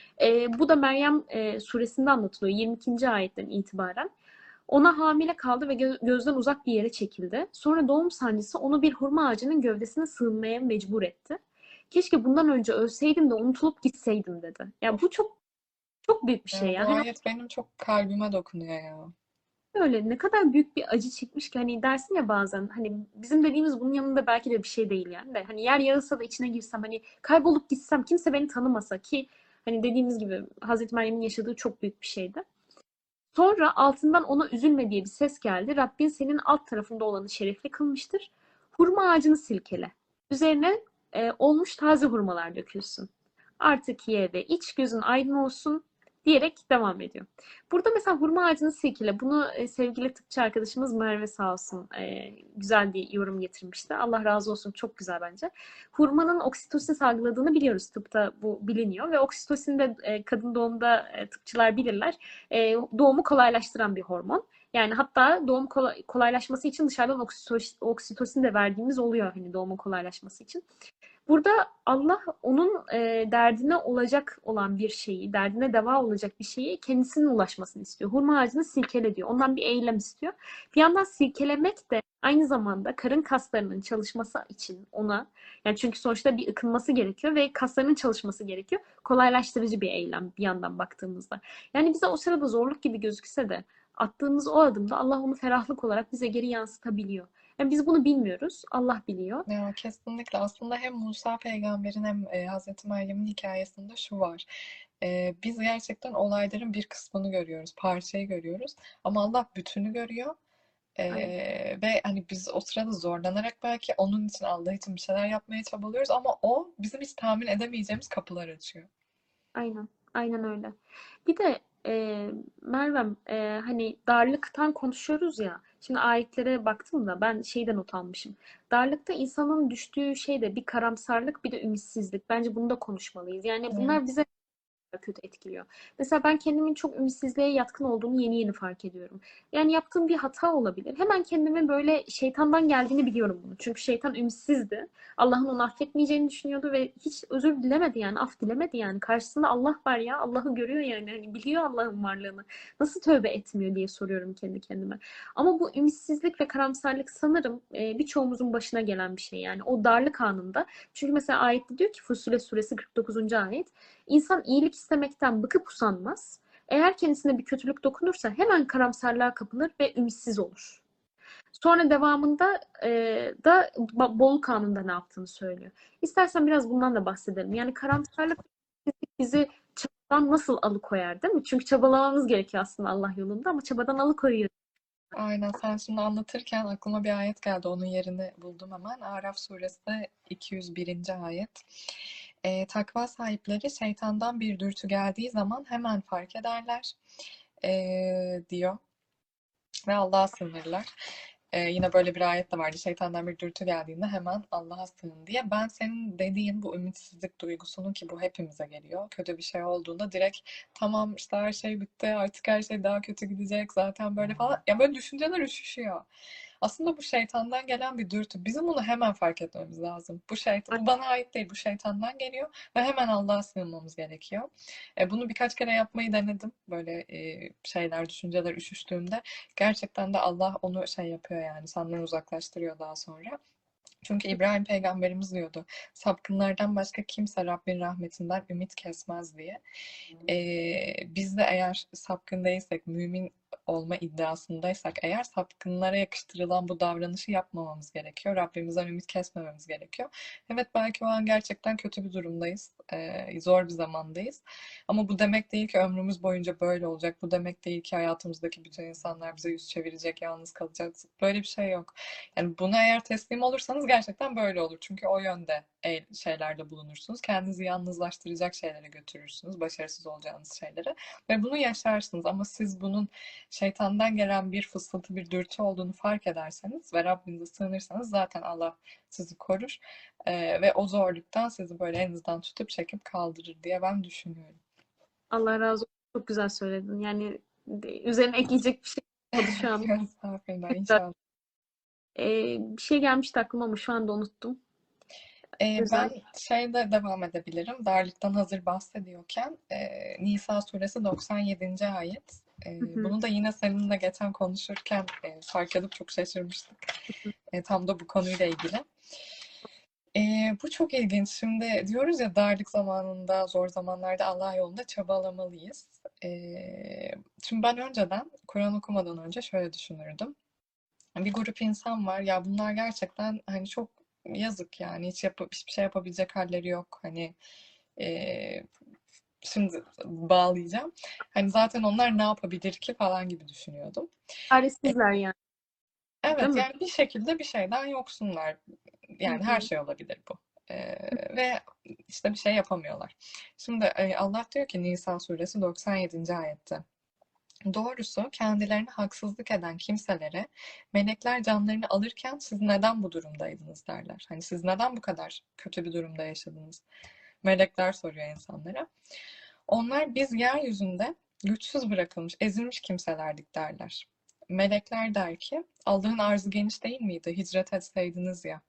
Bu da Meryem suresinde anlatılıyor 22. ayetten itibaren. Ona hamile kaldı ve gözden uzak bir yere çekildi. Sonra doğum sancısı onu bir hurma ağacının gövdesine sığınmaya mecbur etti. Keşke bundan önce ölseydim de unutulup gitseydim dedi. Ya bu çok çok büyük bir şey Ya ya. bu Hani ayet benim çok kalbime dokunuyor ya. öyle ne kadar büyük bir acı çekmiş ki, hani dersin ya bazen, hani bizim dediğimiz bunun yanında belki de bir şey değil yani, de hani yer yarılsa da içine girsem, hani kaybolup gitsem, kimse beni tanımasa, ki hani dediğimiz gibi Hazreti Meryem'in yaşadığı çok büyük bir şeydi. Sonra altından ona üzülme diye bir ses geldi. Rabbin senin alt tarafında olanı şerefli kılmıştır. Hurma ağacını silkele. Üzerine olmuş taze hurmalar dökülsün. Artık ye ve iç, gözün aydın olsun diyerek devam ediyor. Burada mesela hurma ağacını silkele. Bunu sevgili tıpçı arkadaşımız Merve sağ olsun güzel bir yorum getirmişti. Allah razı olsun, çok güzel bence. Hurmanın oksitosin salgıladığını biliyoruz. Tıpta bu biliniyor ve oksitosin de kadın doğumda tıpçılar bilirler, doğumu kolaylaştıran bir hormon. Yani hatta doğum kolaylaşması için dışarıdan oksitosin de verdiğimiz oluyor, hani doğumun kolaylaşması için. Burada Allah onun derdine olacak olan bir şeyi, derdine deva olacak bir şeyi kendisinin ulaşmasını istiyor. Hurma ağacını silkele diyor. Ondan bir eylem istiyor. Bir yandan silkelemek de aynı zamanda karın kaslarının çalışması için ona, yani çünkü sonuçta bir ıkınması gerekiyor ve kaslarının çalışması gerekiyor. Kolaylaştırıcı bir eylem bir yandan baktığımızda. Yani bize o sırada zorluk gibi gözükse de attığımız o adımda Allah onu ferahlık olarak bize geri yansıtabiliyor. Yani biz bunu bilmiyoruz. Allah biliyor. Ya kesinlikle aslında hem Musa peygamberin hem Hazreti Meryem'in hikayesinde şu var. Biz gerçekten olayların bir kısmını görüyoruz, parçayı görüyoruz ama Allah bütünü görüyor. Aynen. Ve hani biz o sırada zorlanarak belki onun için Allah için bir şeyler yapmaya çabalıyoruz ama o bizim hiç tahmin edemeyeceğimiz kapılar açıyor. Aynen. Aynen öyle. Bir de Mervem, hani darlıktan konuşuyoruz ya. Şimdi ayetlere baktım da ben şeyden not almışım. Darlıkta insanın düştüğü şey de bir karamsarlık, bir de ümitsizlik. Bence bunu da konuşmalıyız. Yani bunlar Evet. bize kötü etkiliyor. Mesela ben kendimin çok ümitsizliğe yatkın olduğunu yeni yeni fark ediyorum. Yani yaptığım bir hata olabilir. Hemen kendime böyle şeytandan geldiğini biliyorum bunu. Çünkü şeytan ümitsizdi. Allah'ın onu affetmeyeceğini düşünüyordu ve hiç özür dilemedi, yani af dilemedi yani. Karşısında Allah var ya. Allah'ı görüyor yani. Hani biliyor Allah'ın varlığını. Nasıl tövbe etmiyor diye soruyorum kendi kendime. Ama bu ümitsizlik ve karamsarlık sanırım birçoğumuzun başına gelen bir şey. Yani o darlık anında. Çünkü mesela ayette diyor ki, Fussilet suresi 49. ayet. İnsan iyilik istemekten bıkıp usanmaz. Eğer kendisine bir kötülük dokunursa hemen karamsarlığa kapılır ve ümitsiz olur. Sonra devamında da bolluk anında ne yaptığını söylüyor. İstersen biraz bundan da bahsedelim. Yani karamsarlık bizi çabadan nasıl alıkoyar, değil mi? Çünkü çabalamamız gerekiyor aslında Allah yolunda, ama çabadan alıkoyuyor. Aynen sen şimdi anlatırken aklıma bir ayet geldi. Onun yerini buldum hemen. Araf suresi 201. ayet. Takva sahipleri şeytandan bir dürtü geldiği zaman hemen fark ederler diyor ve Allah'a sığınırlar. Yine böyle bir ayet de vardı. Şeytandan bir dürtü geldiğinde hemen Allah'a sığın diye. Ben senin dediğin bu ümitsizlik duygusunun, ki bu hepimize geliyor. Kötü bir şey olduğunda direkt tamam işte her şey bitti, artık her şey daha kötü gidecek zaten böyle falan. Ya böyle düşünceler üşüşüyor. Aslında bu şeytandan gelen bir dürtü. Bizim bunu hemen fark etmemiz lazım. Bu şeytan, bu bana ait değil, bu şeytandan geliyor ve hemen Allah'a sığınmamız gerekiyor. Bunu birkaç kere yapmayı denedim. Böyle şeyler, düşünceler üşüştüğümde. Gerçekten de Allah onu şey yapıyor yani senden uzaklaştırıyor daha sonra. Çünkü İbrahim peygamberimiz diyordu, sapkınlardan başka kimse Rabbin rahmetinden ümit kesmez diye. Biz de eğer sapkın değilsek, mümin olma iddiasındaysak eğer, sapkınlara yakıştırılan bu davranışı yapmamamız gerekiyor. Rabbimizden ümit kesmememiz gerekiyor. Evet belki o an gerçekten kötü bir durumdayız. Zor bir zamandayız. Ama bu demek değil ki ömrümüz boyunca böyle olacak. Bu demek değil ki hayatımızdaki bütün insanlar bize yüz çevirecek, yalnız kalacağız. Böyle bir şey yok. Yani buna eğer teslim olursanız gerçekten böyle olur. Çünkü o yönde şeylerde bulunursunuz. Kendinizi yalnızlaştıracak şeylere götürürsünüz. Başarısız olacağınız şeylere. Ve bunu yaşarsınız. Ama siz bunun şeytandan gelen bir fısıltı, bir dürtü olduğunu fark ederseniz ve Rabbinize sığınırsanız zaten Allah sizi korur. Ve o zorluktan sizi böyle elinizden tutup çekip kaldırır diye ben düşünüyorum. Allah razı olsun. Çok güzel söyledin. Yani üzerine ekleyecek bir şey olmadı şu an. Estağfurullah, inşallah. Bir şey gelmişti aklıma ama şu anda unuttum. Ben Güzel. şeyde devam edebilirim. Darlıktan hazır bahsediyorken Nisa suresi 97. ayet. Hı hı. Bunu da yine seninle geçen konuşurken fark edip çok şaşırmıştık. Tam da bu konuyla ilgili. Bu çok ilginç. Şimdi diyoruz ya darlık zamanında, zor zamanlarda Allah yolunda çabalamalıyız. Şimdi ben önceden, Kur'an okumadan önce şöyle düşünürdüm. Bir grup insan var. Ya bunlar gerçekten hani çok yazık yani. Hiçbir şey yapabilecek halleri yok. Hani ee, şimdi bağlayacağım. Hani zaten onlar ne yapabilir ki falan gibi düşünüyordum. E, Çaresizler yani, değil Evet mi? yani bir şekilde bir şeyden yoksunlar. Hı Yani her hı. şey olabilir bu. Ve işte bir şey yapamıyorlar. Şimdi Allah diyor ki Nisa suresi 97. ayette. Doğrusu kendilerine haksızlık eden kimselere melekler canlarını alırken siz neden bu durumdaydınız derler. Hani siz neden bu kadar kötü bir durumda yaşadınız? Melekler soruyor insanlara. Onlar biz yeryüzünde güçsüz bırakılmış, ezilmiş kimselerdik derler. Melekler der ki Allah'ın arzı geniş değil miydi? Hicret etseydiniz ya.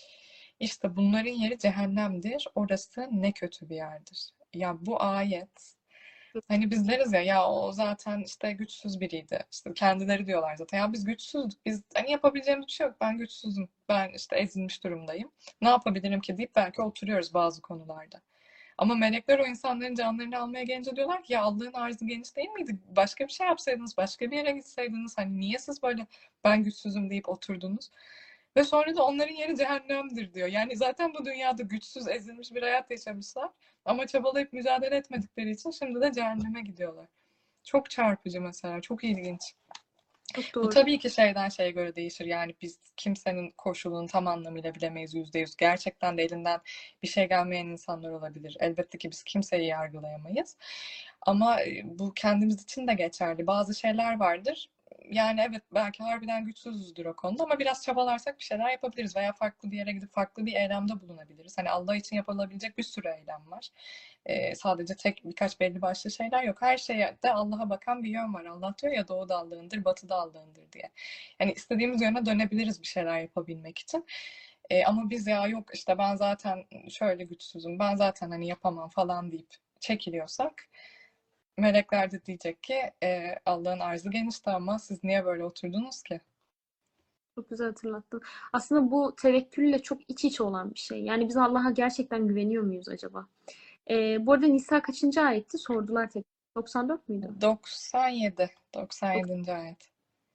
İşte bunların yeri cehennemdir. Orası ne kötü bir yerdir. Ya bu ayet hani biz deriz ya o zaten işte güçsüz biriydi. İşte kendileri diyorlar zaten ya biz güçsüzdük. Biz hani yapabileceğimiz bir şey yok. Ben güçsüzüm. Ben işte ezilmiş durumdayım. Ne yapabilirim ki deyip belki oturuyoruz bazı konularda. Ama melekler o insanların canlarını almaya gelince diyorlar ki ya Allah'ın arzı geniş değil miydi? Başka bir şey yapsaydınız, başka bir yere gitseydiniz. Hani niye siz böyle ben güçsüzüm deyip oturdunuz? Ve sonra da onların yeri cehennemdir diyor. Yani zaten bu dünyada güçsüz, ezilmiş bir hayat yaşamışlar. Ama çabalayıp mücadele etmedikleri için şimdi de cehenneme gidiyorlar. Çok çarpıcı mesela, çok ilginç. Çok Bu doğru. tabii ki şeyden şeye göre değişir. Yani biz kimsenin koşulunu tam anlamıyla bilemeyiz %100. Gerçekten de elinden bir şey gelmeyen insanlar olabilir. Elbette ki biz kimseyi yargılayamayız. Ama bu kendimiz için de geçerli. Bazı şeyler vardır. Yani evet belki harbiden güçsüzdür o konuda ama biraz çabalarsak bir şeyler yapabiliriz veya farklı bir yere gidip farklı bir eylemde bulunabiliriz. Hani Allah için yapılabilecek bir sürü eylem var. Sadece tek birkaç belli başlı şeyler yok. Her şeyde Allah'a bakan bir yön var. Allah diyor ya doğu dallığındır, batı dallığındır diye. Yani istediğimiz yöne dönebiliriz bir şeyler yapabilmek için. Ama biz ya yok işte ben zaten şöyle güçsüzüm, ben zaten hani yapamam falan deyip çekiliyorsak melekler de diyecek ki Allah'ın arzı genişti ama siz niye böyle oturdunuz ki? Çok güzel hatırlattın. Aslında bu tevekkülle çok iç içe olan bir şey. Yani biz Allah'a gerçekten güveniyor muyuz acaba? Bu arada Nisa kaçıncı ayetti? Sordular tek. 94 müydü? 97. 97. ayet.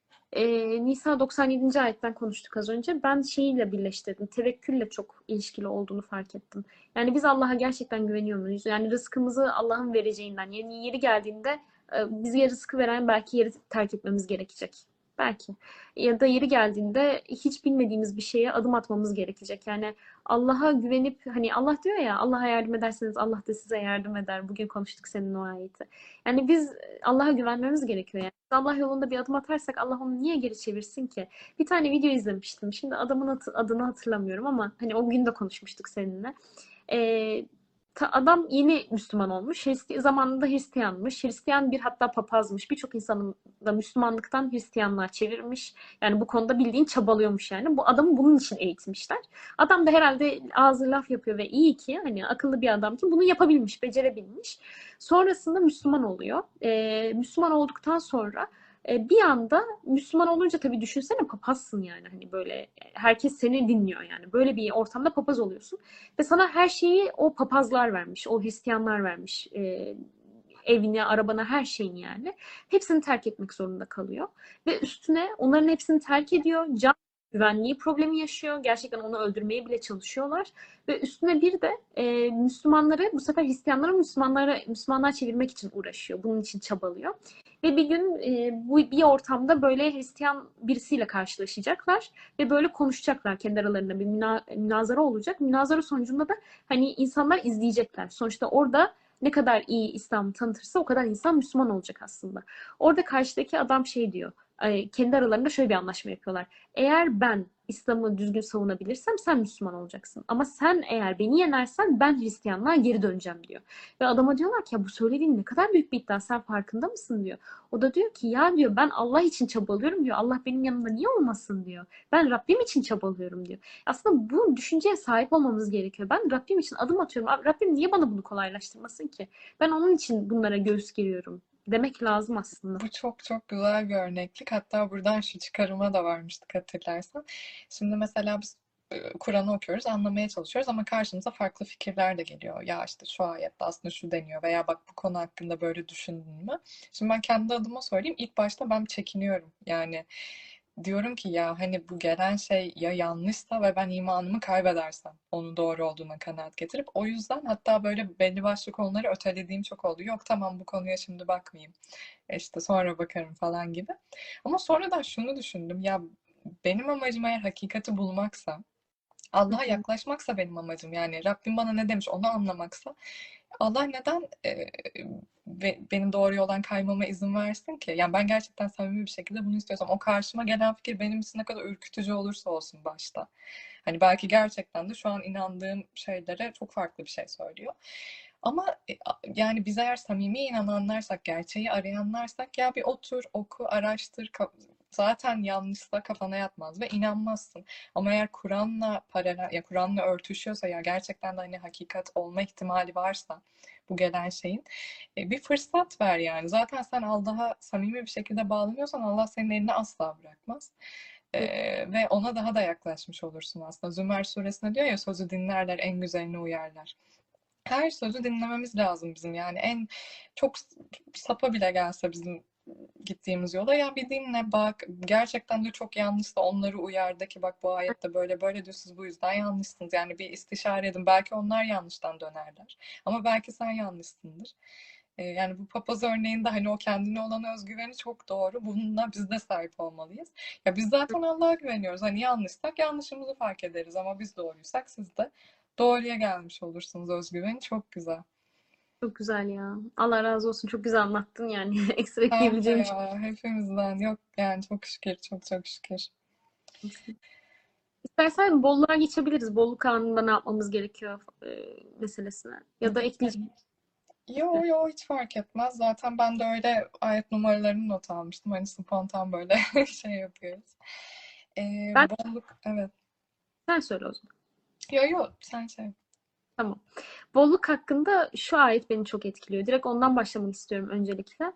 Nisa 97. ayetten konuştuk az önce. Ben şeyiyle birleştirdim. Tevekkülle çok ilişkili olduğunu fark ettim. Yani biz Allah'a gerçekten güveniyor muyuz? Yani rızkımızı Allah'ın vereceğinden. Yani yeri geldiğinde bize rızkı veren belki yeri terk etmemiz gerekecek. Belki. Ya da yeri geldiğinde hiç bilmediğimiz bir şeye adım atmamız gerekecek. Yani Allah'a güvenip hani Allah diyor ya Allah'a yardım ederseniz Allah da size yardım eder. Bugün konuştuk senin o ayeti. Yani biz Allah'a güvenmemiz gerekiyor yani. Allah yolunda bir adım atarsak Allah onu niye geri çevirsin ki? Bir tane video izlemiştim. Şimdi adamın adını hatırlamıyorum ama hani o gün de konuşmuştuk seninle. Ee, Adam yeni Müslüman olmuş. Zamanında Hristiyanmış. Hristiyan bir hatta papazmış. Birçok insanın da Müslümanlıktan Hristiyanlığa çevirmiş. Yani bu konuda bildiğin çabalıyormuş yani. Bu adamı bunun için eğitmişler. Adam da herhalde ağzı laf yapıyor ve iyi ki hani akıllı bir adam ki bunu yapabilmiş, becerebilmiş. Sonrasında Müslüman oluyor. Müslüman olduktan sonra bir anda Müslüman olunca tabii düşünsene papazsın yani hani böyle herkes seni dinliyor yani böyle bir ortamda papaz oluyorsun ve sana her şeyi o papazlar vermiş, o Hristiyanlar vermiş. Evine, arabana, her şeyin yani. Hepsini terk etmek zorunda kalıyor. Ve üstüne onların hepsini terk ediyor. Can güvenliği problemi yaşıyor. Gerçekten onu öldürmeye bile çalışıyorlar. Ve üstüne bir de Müslümanları, bu sefer Hristiyanları Müslümanlar çevirmek için uğraşıyor. Bunun için çabalıyor. Ve bir gün bu bir ortamda böyle Hristiyan birisiyle karşılaşacaklar ve böyle konuşacaklar, kendi aralarında bir münazara olacak. Münazara sonucunda da hani insanlar izleyecekler. Sonuçta orada ne kadar iyi İslam'ı tanıtırsa o kadar insan Müslüman olacak aslında. Orada karşıdaki adam şey diyor. Kendi aralarında şöyle bir anlaşma yapıyorlar. Eğer ben İslam'ı düzgün savunabilirsem sen Müslüman olacaksın. Ama sen eğer beni yenersen ben Hristiyanlığa geri döneceğim diyor. Ve adama diyorlar ki ya bu söylediğin ne kadar büyük bir iddia, sen farkında mısın diyor. O da diyor ki ya diyor ben Allah için çabalıyorum diyor. Allah benim yanımda niye olmasın diyor. Ben Rabbim için çabalıyorum diyor. Aslında bu düşünceye sahip olmamız gerekiyor. Ben Rabbim için adım atıyorum. Rabbim niye bana bunu kolaylaştırmasın ki? Ben onun için bunlara göğüs geriyorum demek lazım aslında. Bu çok çok güzel bir örneklik. Hatta buradan şu çıkarıma da varmıştık hatırlarsan. Şimdi mesela biz Kur'an'ı okuyoruz, anlamaya çalışıyoruz ama karşımıza farklı fikirler de geliyor. Ya işte şu ayette aslında şu deniyor veya bak bu konu hakkında böyle düşündün mü? Şimdi ben kendi adıma söyleyeyim. İlk başta ben çekiniyorum. Yani diyorum ki ya hani bu gelen şey ya yanlışsa ve ben imanımı kaybedersem onun doğru olduğuna kanaat getirip o yüzden hatta böyle belli başlı konuları ötelediğim çok oldu. Yok tamam bu konuya şimdi bakmayayım. İşte sonra bakarım falan gibi. Ama sonradan şunu düşündüm. Ya benim amacım eğer hakikati bulmaksa, Hı Allah'a hı. yaklaşmaksa benim amacım yani Rabbim bana ne demiş onu anlamaksa Allah neden benim doğru yoldan kaymama izin versin ki? Yani ben gerçekten samimi bir şekilde bunu istiyorsam o karşıma gelen fikir benim için ne kadar ürkütücü olursa olsun başta. Hani belki gerçekten de şu an inandığım şeylere çok farklı bir şey söylüyor. Ama yani biz eğer samimi inananlarsak, gerçeği arayanlarsak ya bir otur, oku, araştır. Zaten yanlışsa kafana yatmaz ve inanmazsın. Ama eğer Kur'an'la paralel, ya Kur'an'la örtüşüyorsa ya gerçekten de hani hakikat olma ihtimali varsa bu gelen şeyin bir fırsat ver yani. Zaten sen Allah'a samimi bir şekilde bağlanıyorsan Allah senin elini asla bırakmaz. Ve ona daha da yaklaşmış olursun aslında. Zümer suresinde diyor ya sözü dinlerler en güzeline uyarlar. Her sözü dinlememiz lazım bizim yani en çok sapa bile gelse bizim gittiğimiz yola ya bir dinle bak gerçekten de çok yanlışsa onları uyardı ki bak bu ayette böyle böyle diyor siz bu yüzden yanlışsınız yani bir istişare edin belki onlar yanlıştan dönerler ama belki sen yanlışsındır. Yani bu papaz örneğinde hani o kendine olan özgüveni çok doğru. Bununla biz de sahip olmalıyız. Ya biz zaten Allah'a güveniyoruz. Hani yanlışsak yanlışımızı fark ederiz ama biz doğruysak siz de doğruya gelmiş olursunuz özgüveni. Çok güzel. Çok güzel ya. Allah razı olsun. Çok güzel anlattın yani. Ekstra Ben de ekleyebileceğim hiç ya hepimizden yok yani çok şükür çok çok şükür. yok. İstersen bolluğa geçebiliriz. Bolluk anında ne yapmamız gerekiyor meselesine. Ya da ekleyeceğim. Yo yo hiç fark etmez. Zaten ben de öyle ayet numaralarını not almıştım. Hani spontan böyle şey yapıyoruz. Ben Bolluk evet. sen söyle o zaman. Yo yo sen şey. Tamam. Bolluk hakkında şu ayet beni çok etkiliyor. Direkt ondan başlamak istiyorum öncelikle.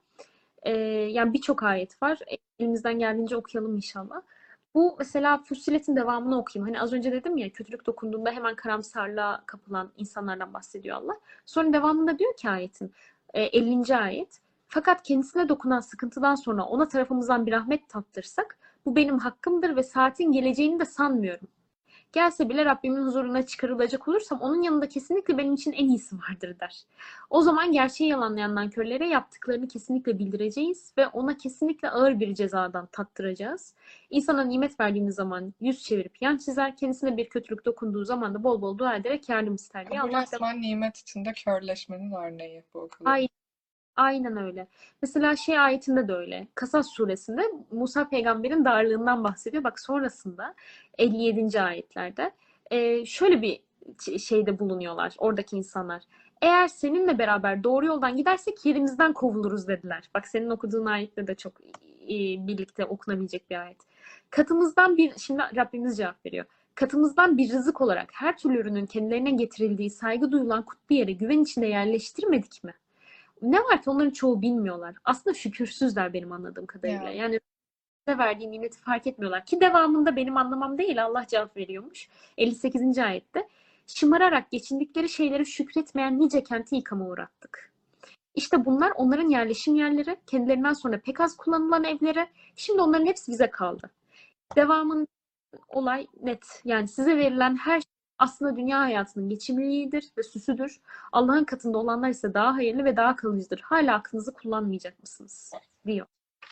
Yani birçok ayet var. Elimizden geldiğince okuyalım inşallah. Bu mesela Fussilet'in devamını okuyayım. Hani az önce dedim ya kötülük dokunduğunda hemen karamsarlığa kapılan insanlardan bahsediyor Allah. Sonra devamında diyor ki ayetin 50. ayet. Fakat kendisine dokunan sıkıntıdan sonra ona tarafımızdan bir rahmet tattırsak bu benim hakkımdır ve saatin geleceğini de sanmıyorum. Gelse bile Rabbimin huzuruna çıkarılacak olursam onun yanında kesinlikle benim için en iyisi vardır der. O zaman gerçeği yalanlayan nankörlere yaptıklarını kesinlikle bildireceğiz ve ona kesinlikle ağır bir cezadan tattıracağız. İnsana nimet verdiğimiz zaman yüz çevirip yan çizer, kendisine bir kötülük dokunduğu zaman da bol bol dua ederek yardım ister diye Bu Allah resmen nimet içinde körleşmenin örneği bu okulu. da aynen öyle. Mesela şey ayetinde de öyle. Kasas suresinde Musa peygamberin darlığından bahsediyor. Bak sonrasında 57. ayetlerde şöyle bir şeyde bulunuyorlar oradaki insanlar. Eğer seninle beraber doğru yoldan gidersek yerimizden kovuluruz dediler. Bak senin okuduğun ayette de çok birlikte okunabilecek bir ayet. Katımızdan bir, şimdi Rabbimiz cevap veriyor. Katımızdan bir rızık olarak her türlü ürünün kendilerine getirildiği saygı duyulan kutlu yere güven içinde yerleştirmedik mi? Ne var ki onların çoğu bilmiyorlar. Aslında şükürsüzler benim anladığım kadarıyla. Ya Yani size verdiği nimeti fark etmiyorlar. Ki devamında benim anlamam değil Allah cevap veriyormuş. 58. ayette. Şımararak geçindikleri şeyleri şükretmeyen nice kenti yıkama uğrattık. İşte bunlar onların yerleşim yerleri, kendilerinden sonra pek az kullanılan evleri. Şimdi onların hepsi bize kaldı. Devamında olay net. Yani size verilen her şey aslında dünya hayatının geçimliliğidir ve süsüdür. Allah'ın katında olanlar ise daha hayırlı ve daha kalıcıdır. Hala aklınızı kullanmayacak mısınız? Diyor.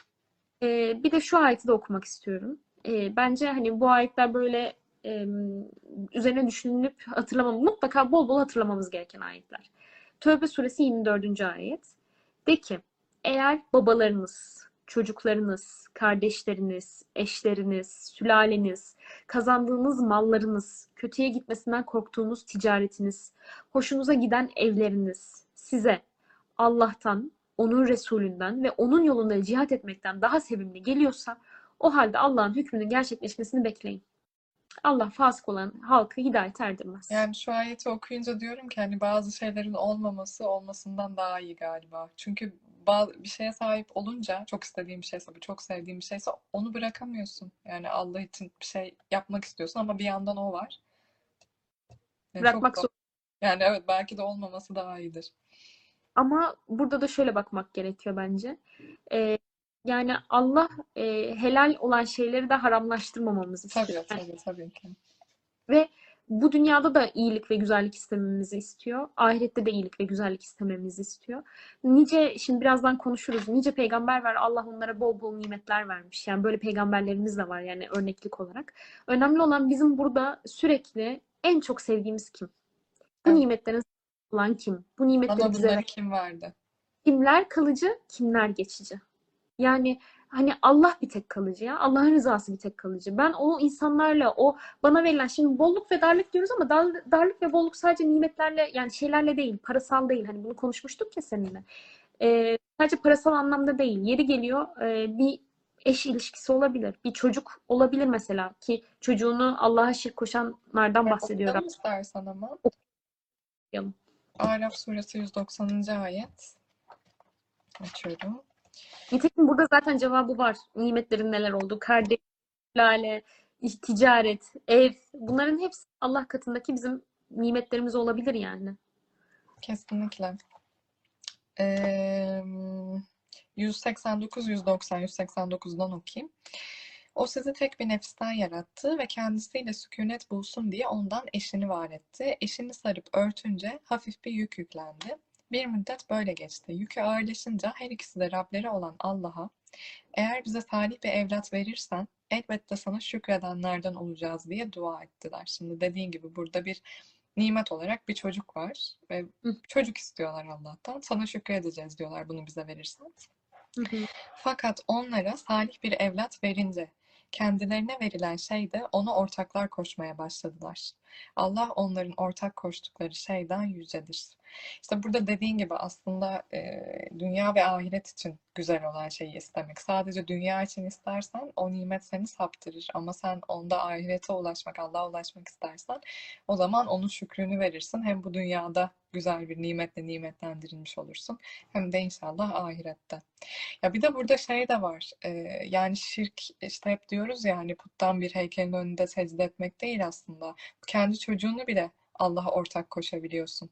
Bir de şu ayeti de okumak istiyorum. Bence hani bu ayetler böyle üzerine düşünülüp mutlaka bol bol hatırlamamız gereken ayetler. Tövbe suresi 24. ayet. De ki, eğer babalarınız, çocuklarınız, kardeşleriniz, eşleriniz, sülaleniz, kazandığınız mallarınız, kötüye gitmesinden korktuğunuz ticaretiniz, hoşunuza giden evleriniz size Allah'tan, onun Resulünden ve onun yolunda cihat etmekten daha sevimli geliyorsa o halde Allah'ın hükmünün gerçekleşmesini bekleyin. Allah fasık olan halkı hidayete erdirmez. Yani şu ayeti okuyunca diyorum ki hani bazı şeylerin olmaması olmasından daha iyi galiba. Çünkü bir şeye sahip olunca, çok istediğim bir şeyse, bu çok sevdiğim bir şeyse onu bırakamıyorsun. Yani Allah için bir şey yapmak istiyorsun ama bir yandan o var. Yani çok Bırakmak zor. zor. Yani evet, belki de olmaması daha iyidir. Ama burada da şöyle bakmak gerekiyor bence. Ee, Yani Allah helal olan şeyleri de haramlaştırmamamızı istiyor. Tabii, tabii, tabii ki. Ve bu dünyada da iyilik ve güzellik istememizi istiyor. Ahirette de iyilik ve güzellik istememizi istiyor. Şimdi birazdan konuşuruz. Nice peygamber var. Allah onlara bol bol nimetler vermiş. Yani böyle peygamberlerimiz de var yani örneklik olarak. Önemli olan bizim burada sürekli en çok sevdiğimiz kim? Bu Evet. nimetlerin sahibi olan kim? Bu nimetleri Bana bize bunları veren kim verdi? kimler kalıcı, kimler geçici? Yani hani Allah bir tek kalıcı ya. Allah'ın rızası bir tek kalıcı. Ben o insanlarla o bana verilen şimdi bolluk ve darlık diyoruz ama darlık ve bolluk sadece nimetlerle yani şeylerle değil, parasal değil. Hani bunu konuşmuştuk ya seninle. Sadece parasal anlamda değil. Yeri geliyor bir eş ilişkisi olabilir. Bir çocuk olabilir mesela ki çocuğunu Allah'a şirk koşanlardan bahsediyor. Okuyalım istersen ama. Okuyalım. Araf suresi 190. ayet. Açıyorum. Nitekim burada zaten cevabı var. Nimetlerin neler olduğu. Kardeş, lale, ticaret, ev. Bunların hepsi Allah katındaki bizim nimetlerimiz olabilir yani. Kesinlikle. Ee, 189, 190, 189'dan okuyayım. O sizi tek bir nefisten yarattı ve kendisiyle sükunet bulsun diye ondan eşini var etti. Eşini sarıp örtünce hafif bir yük yüklendi. Bir müddet böyle geçti. Yükü ağırlaşınca her ikisi de Rableri olan Allah'a, eğer bize salih bir evlat verirsen elbette sana şükredenlerden olacağız diye dua ettiler. Şimdi dediğin gibi burada bir nimet olarak bir çocuk var ve Hı çocuk istiyorlar Allah'tan. Sana şükredeceğiz diyorlar bunu bize verirsen. hı. Fakat onlara salih bir evlat verince kendilerine verilen şeyde ona ortaklar koşmaya başladılar. Allah onların ortak koştukları şeyden yücedir. İşte burada dediğin gibi aslında dünya ve ahiret için güzel olan şeyi istemek. Sadece dünya için istersen o nimet seni saptırır. Ama sen onda ahirete ulaşmak, Allah'a ulaşmak istersen o zaman onun şükrünü verirsin. Hem bu dünyada güzel bir nimetle nimetlendirilmiş olursun. Hem de inşallah ahirette. Ya bir de burada şey de var. Yani şirk işte hep diyoruz ya hani puttan bir heykelin önünde secde etmek değil aslında. Kendi çocuğunu bile Allah'a ortak koşabiliyorsun.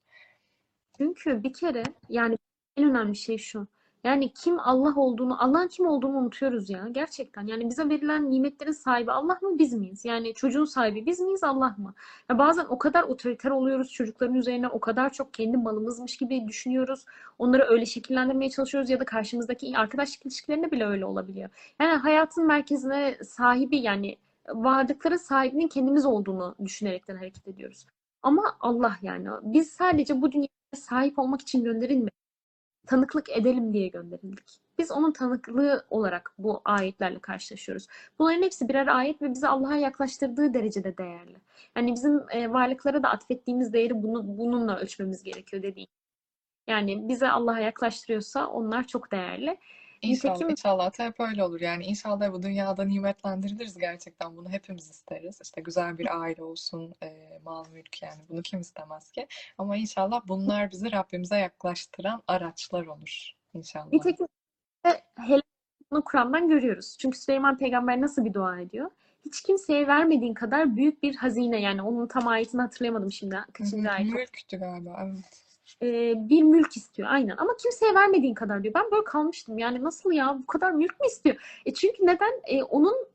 Çünkü bir kere yani en önemli şey şu. Yani kim Allah olduğunu, Allah'ın kim olduğunu unutuyoruz ya. Gerçekten. Yani bize verilen nimetlerin sahibi Allah mı biz miyiz? Yani çocuğun sahibi biz miyiz Allah mı? Ya bazen o kadar otoriter oluyoruz çocukların üzerine o kadar çok kendi malımızmış gibi düşünüyoruz. Onları öyle şekillendirmeye çalışıyoruz ya da karşımızdaki arkadaşlık ilişkilerinde bile öyle olabiliyor. Yani hayatın merkezine sahibi yani vardıkların sahibinin kendimiz olduğunu düşünerekten hareket ediyoruz. Ama Allah yani biz sadece bu dünyaya sahip olmak için gönderilmedik. Tanıklık edelim diye gönderildik. Biz onun tanıklığı olarak bu ayetlerle karşılaşıyoruz. Bunların hepsi birer ayet ve bizi Allah'a yaklaştırdığı derecede değerli. Yani bizim varlıklara da atfettiğimiz değeri bununla ölçmemiz gerekiyor dediğim. Yani bize Allah'a yaklaştırıyorsa onlar çok değerli. İnşallah, Nitekim inşallah da hep öyle olur. Yani inşallah bu dünyada nimetlendiriliriz gerçekten. Bunu hepimiz isteriz. İşte güzel bir aile olsun, mal mülk yani bunu kim istemez ki? Ama inşallah bunlar bizi Rabbimize yaklaştıran araçlar olur. İnşallah. nitekim helal Kur'an'dan görüyoruz. Çünkü Süleyman Peygamber nasıl bir dua ediyor? Hiç kimseye vermediğin kadar büyük bir hazine yani onun tam ayetini hatırlayamadım şimdi Hı hı. kaçıncı ayet Mülktü galiba, evet. bir mülk istiyor aynen ama kimseye vermediğin kadar diyor. Ben böyle kalmıştım yani nasıl ya bu kadar mülk mü istiyor? Çünkü neden? Onun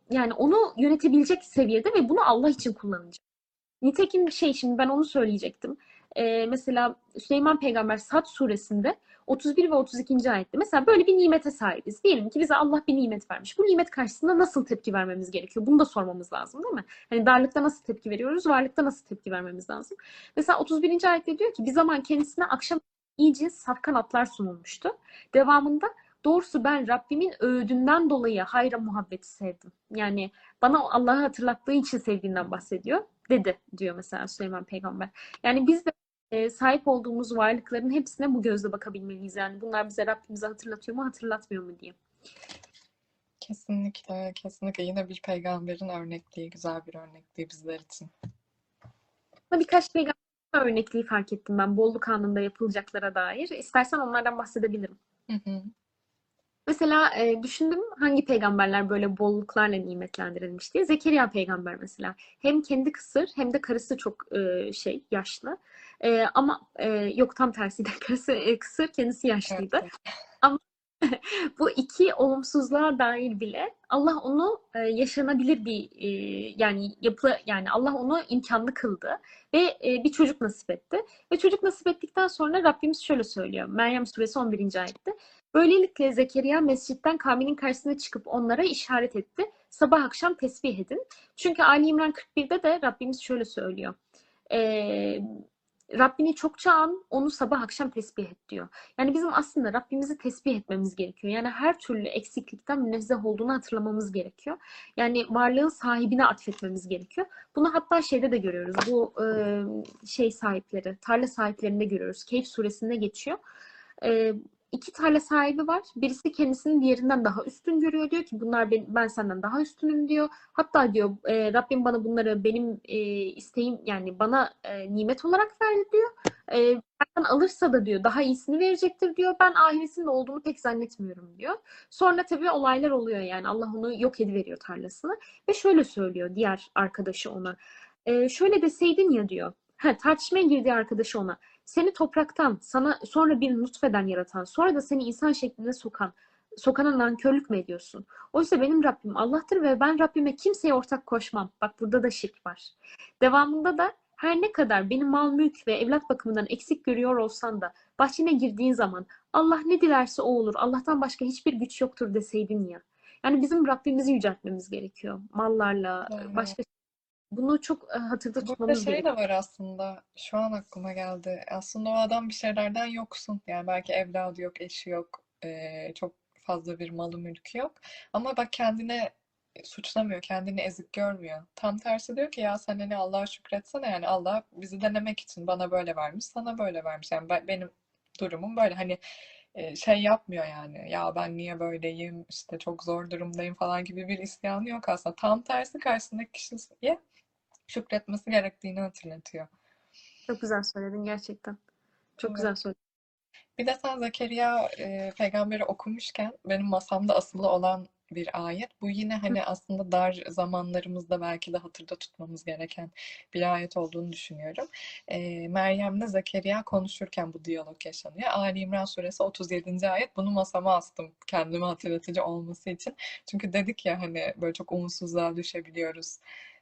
yani onu yönetebilecek seviyede ve bunu Allah için kullanacak. Nitekim şimdi ben onu söyleyecektim. Mesela Süleyman Peygamber Sad suresinde 31 ve 32. ayette mesela böyle bir nimete sahibiz. Diyelim ki bize Allah bir nimet vermiş. Bu nimet karşısında nasıl tepki vermemiz gerekiyor? Bunu da sormamız lazım değil mi? Hani darlıkta nasıl tepki veriyoruz? Varlıkta nasıl tepki vermemiz lazım? Mesela 31. ayette diyor ki bir zaman kendisine akşam iyice safkan atlar sunulmuştu. Devamında doğrusu ben Rabbimin öğüdünden dolayı hayra muhabbeti sevdim. Yani bana Allah'ı hatırlattığı için sevdiğinden bahsediyor dedi diyor mesela Süleyman Peygamber. Yani biz de sahip olduğumuz varlıkların hepsine bu gözle bakabilmeliyiz. Yani bunlar bize Rabbimizi hatırlatıyor mu, hatırlatmıyor mu diye. Kesinlikle, kesinlikle yine bir peygamberin örnekliği, güzel bir örnekliği bizler için. Ama birkaç peygamber örnekliği fark ettim ben bolluk anında yapılacaklara dair. İstersen onlardan bahsedebilirim. Hı hı. Mesela düşündüm hangi peygamberler böyle bolluklarla nimetlendirilmiş diye. Zekeriya peygamber mesela. Hem kendi kısır hem de karısı çok yaşlı. Ama yok tam tersiydi. Karısı kısır, kendisi Evet, yaşlıydı. evet. Ama bu iki olumsuzluğa dair bile Allah onu yaşanabilir bir yani Allah onu imkanlı kıldı ve bir çocuk nasip etti. Ve çocuk nasip ettikten sonra Rabbimiz şöyle söylüyor. Meryem suresi 11. ayette. Böylelikle Zekeriya mescitten kavminin karşısına çıkıp onlara işaret etti. Sabah akşam tesbih edin. Çünkü Ali İmran 41'de de Rabbimiz şöyle söylüyor. Ee, Rabbini çokça an, onu sabah akşam tesbih et diyor. Yani bizim aslında Rabbimizi tesbih etmemiz gerekiyor. Yani her türlü eksiklikten münezzeh olduğunu hatırlamamız gerekiyor. Yani varlığın sahibine atfetmemiz gerekiyor. Bunu hatta şeyde de görüyoruz. Bu sahipleri, tarla sahiplerinde görüyoruz. Kehf suresinde geçiyor. E, iki tarla sahibi var. Birisi kendisini diğerinden daha üstün görüyor. Diyor ki bunlar ben senden daha üstünüm diyor. Hatta diyor Rabbim bana bunları benim isteğim yani bana nimet olarak verdi diyor. Benden alırsa da diyor daha iyisini verecektir diyor. Ben ahiresinde olduğunu pek zannetmiyorum diyor. Sonra tabii olaylar oluyor yani Allah onu yok ediveriyor tarlasını. Ve şöyle söylüyor diğer arkadaşı ona. Şöyle deseydin ya diyor. Tartışmaya girdiği arkadaşı ona. Seni topraktan, sana sonra bir nutfeden yaratan, sonra da seni insan şekline sokana nankörlük mü ediyorsun? Oysa benim Rabbim Allah'tır ve ben Rabbime kimseye ortak koşmam. Bak burada da şirk var. Devamında da her ne kadar beni mal mülk ve evlat bakımından eksik görüyor olsan da bahçene girdiğin zaman Allah ne dilerse o olur. Allah'tan başka hiçbir güç yoktur deseydin ya. Yani bizim Rabbimizi yüceltmemiz gerekiyor. Mallarla, Doğru. başka bunu çok hatırda Burada tutmamız şey gerekiyor. de var aslında. Şu an aklıma geldi. Aslında o adam bir şeylerden yoksun. Yani belki evladı yok, eşi yok. Çok fazla bir malı mülkü yok. Ama bak kendine suçlamıyor, kendini ezik görmüyor. Tam tersi diyor ki ya sen hani Allah'a şükretsene yani Allah bizi denemek için bana böyle vermiş, sana böyle vermiş. Yani benim durumum böyle. Hani şey yapmıyor yani. Ya ben niye böyleyim, işte çok zor durumdayım falan gibi bir isyanı yok aslında. Tam tersi karşısındaki kişiye şükretmesi gerektiğini hatırlatıyor. Çok güzel söyledin gerçekten. Çok Evet. güzel söyledin. Bir de sen Zekeriya peygamberi okumuşken benim masamda asılı olan bir ayet. Bu yine hani aslında dar zamanlarımızda belki de hatırda tutmamız gereken bir ayet olduğunu düşünüyorum. Meryem'le Zekeriya konuşurken bu diyalog yaşanıyor. Ali İmran suresi 37. ayet. Bunu masama astım kendime hatırlatıcı olması için. Çünkü dedik ya hani böyle çok umutsuzluğa düşebiliyoruz,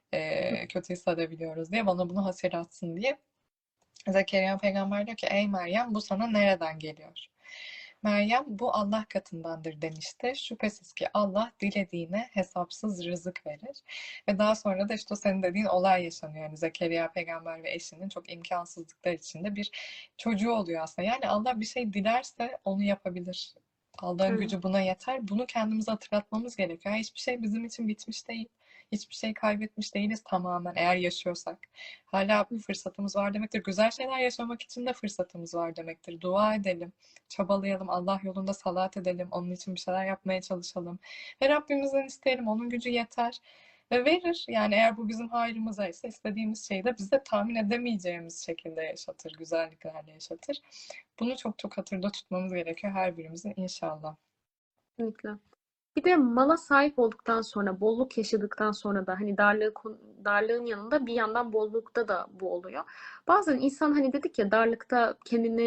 kötü hissedebiliyoruz diye bana bunu hatırlatsın diye. Zekeriya peygamber diyor ki ey Meryem bu sana nereden geliyor? Meryem bu Allah katındandır demişti. Şüphesiz ki Allah dilediğine hesapsız rızık verir. Ve daha sonra da işte o senin dediğin olay yaşanıyor. Yani Zekeriya peygamber ve eşinin çok imkansızlıklar içinde bir çocuğu oluyor aslında. Yani Allah bir şey dilerse onu yapabilir. Allah'ın Evet. gücü buna yeter. Bunu kendimize hatırlatmamız gerekiyor. Hiçbir şey bizim için bitmiş değil. Hiçbir şey kaybetmiş değiliz tamamen eğer yaşıyorsak. Hala fırsatımız var demektir. Güzel şeyler yaşamak için de fırsatımız var demektir. Dua edelim, çabalayalım, Allah yolunda salat edelim, onun için bir şeyler yapmaya çalışalım. Ve Rabbimizden isteyelim, onun gücü yeter ve verir. Yani eğer bu bizim hayrımıza ise istediğimiz şeyi de bize tahmin edemeyeceğimiz şekilde yaşatır, güzelliklerle yaşatır. Bunu çok çok hatırda tutmamız gerekiyor her birimizin inşallah. Kesinlikle. Bir de mala sahip olduktan sonra, bolluk yaşadıktan sonra da hani darlığın yanında bir yandan bollukta da bu oluyor. Bazen insan hani dedik ya darlıkta kendini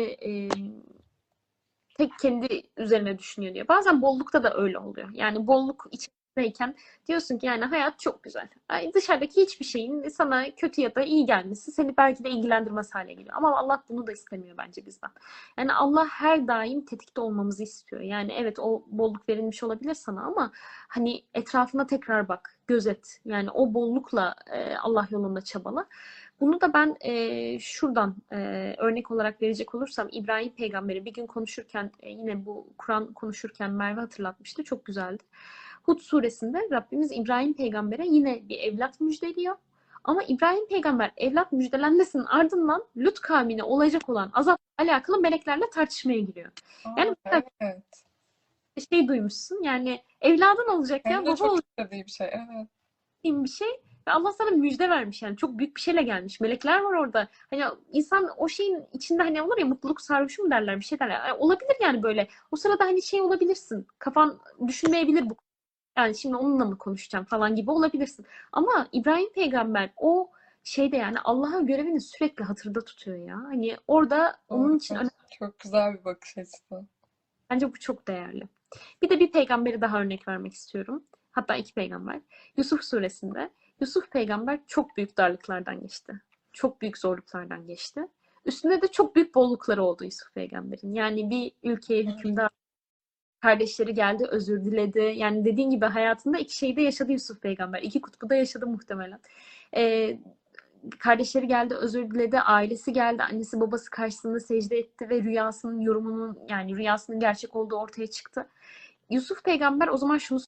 tek kendi üzerine düşünüyor diye. Bazen bollukta da öyle oluyor. Yani bolluk için dışarıdayken diyorsun ki yani hayat çok güzel. Ay, dışarıdaki hiçbir şeyin sana kötü ya da iyi gelmesi seni belki de ilgilendirmez hale geliyor. Ama Allah bunu da istemiyor bence bizden. Yani Allah her daim tetikte olmamızı istiyor. Yani evet, o bolluk verilmiş olabilir sana ama hani etrafına tekrar bak, gözet. Yani o bollukla Allah yolunda çabala. Bunu da ben şuradan örnek olarak verecek olursam, İbrahim peygamberi bir gün konuşurken, yine bu Kur'an konuşurken Merve hatırlatmıştı. Çok güzeldi. Hud suresinde Rabbimiz İbrahim peygambere yine bir evlat müjdeliyor. Ama İbrahim peygamber evlat müjdelenmesinin ardından Lut kavmine olacak olan azapla alakalı meleklerle tartışmaya giriyor. Yani Aa, mesela evet. bir şey duymuşsun. Yani evladın olacak Hem ya, de baba çok olacak istediği bir şey. Evet. bir şey ve Allah sana müjde vermiş, yani çok büyük bir şeyle gelmiş. Melekler var orada. Hani insan o şeyin içinde, hani olur ya, mutluluk sarhoşu mu derler, bir şey derler. Yani olabilir yani böyle. O sırada hani şey olabilirsin. Kafan düşünmeyebilir bu. Yani şimdi onunla mı konuşacağım falan gibi olabilirsin. Ama İbrahim peygamber o şeyde, yani Allah'a görevini sürekli hatırda tutuyor ya. Hani orada onun için Doğru. Çok güzel bir bakış açısı. bence bu çok değerli. Bir de bir peygamberi daha örnek vermek istiyorum. Hatta iki peygamber. Yusuf suresinde Yusuf peygamber çok büyük darlıklardan geçti. Çok büyük zorluklardan geçti. Üstünde de çok büyük bollukları oldu Yusuf peygamberin. Yani bir ülkeye hükümdar, kardeşleri geldi, özür diledi. Yani dediğin gibi hayatında iki şeyde yaşadı Yusuf peygamber. İki kutbuda yaşadı muhtemelen. Ee, Kardeşleri geldi, özür diledi. Ailesi geldi, annesi babası karşısında secde etti ve rüyasının yorumunun, yani rüyasının gerçek olduğu ortaya çıktı. Yusuf peygamber o zaman şunu: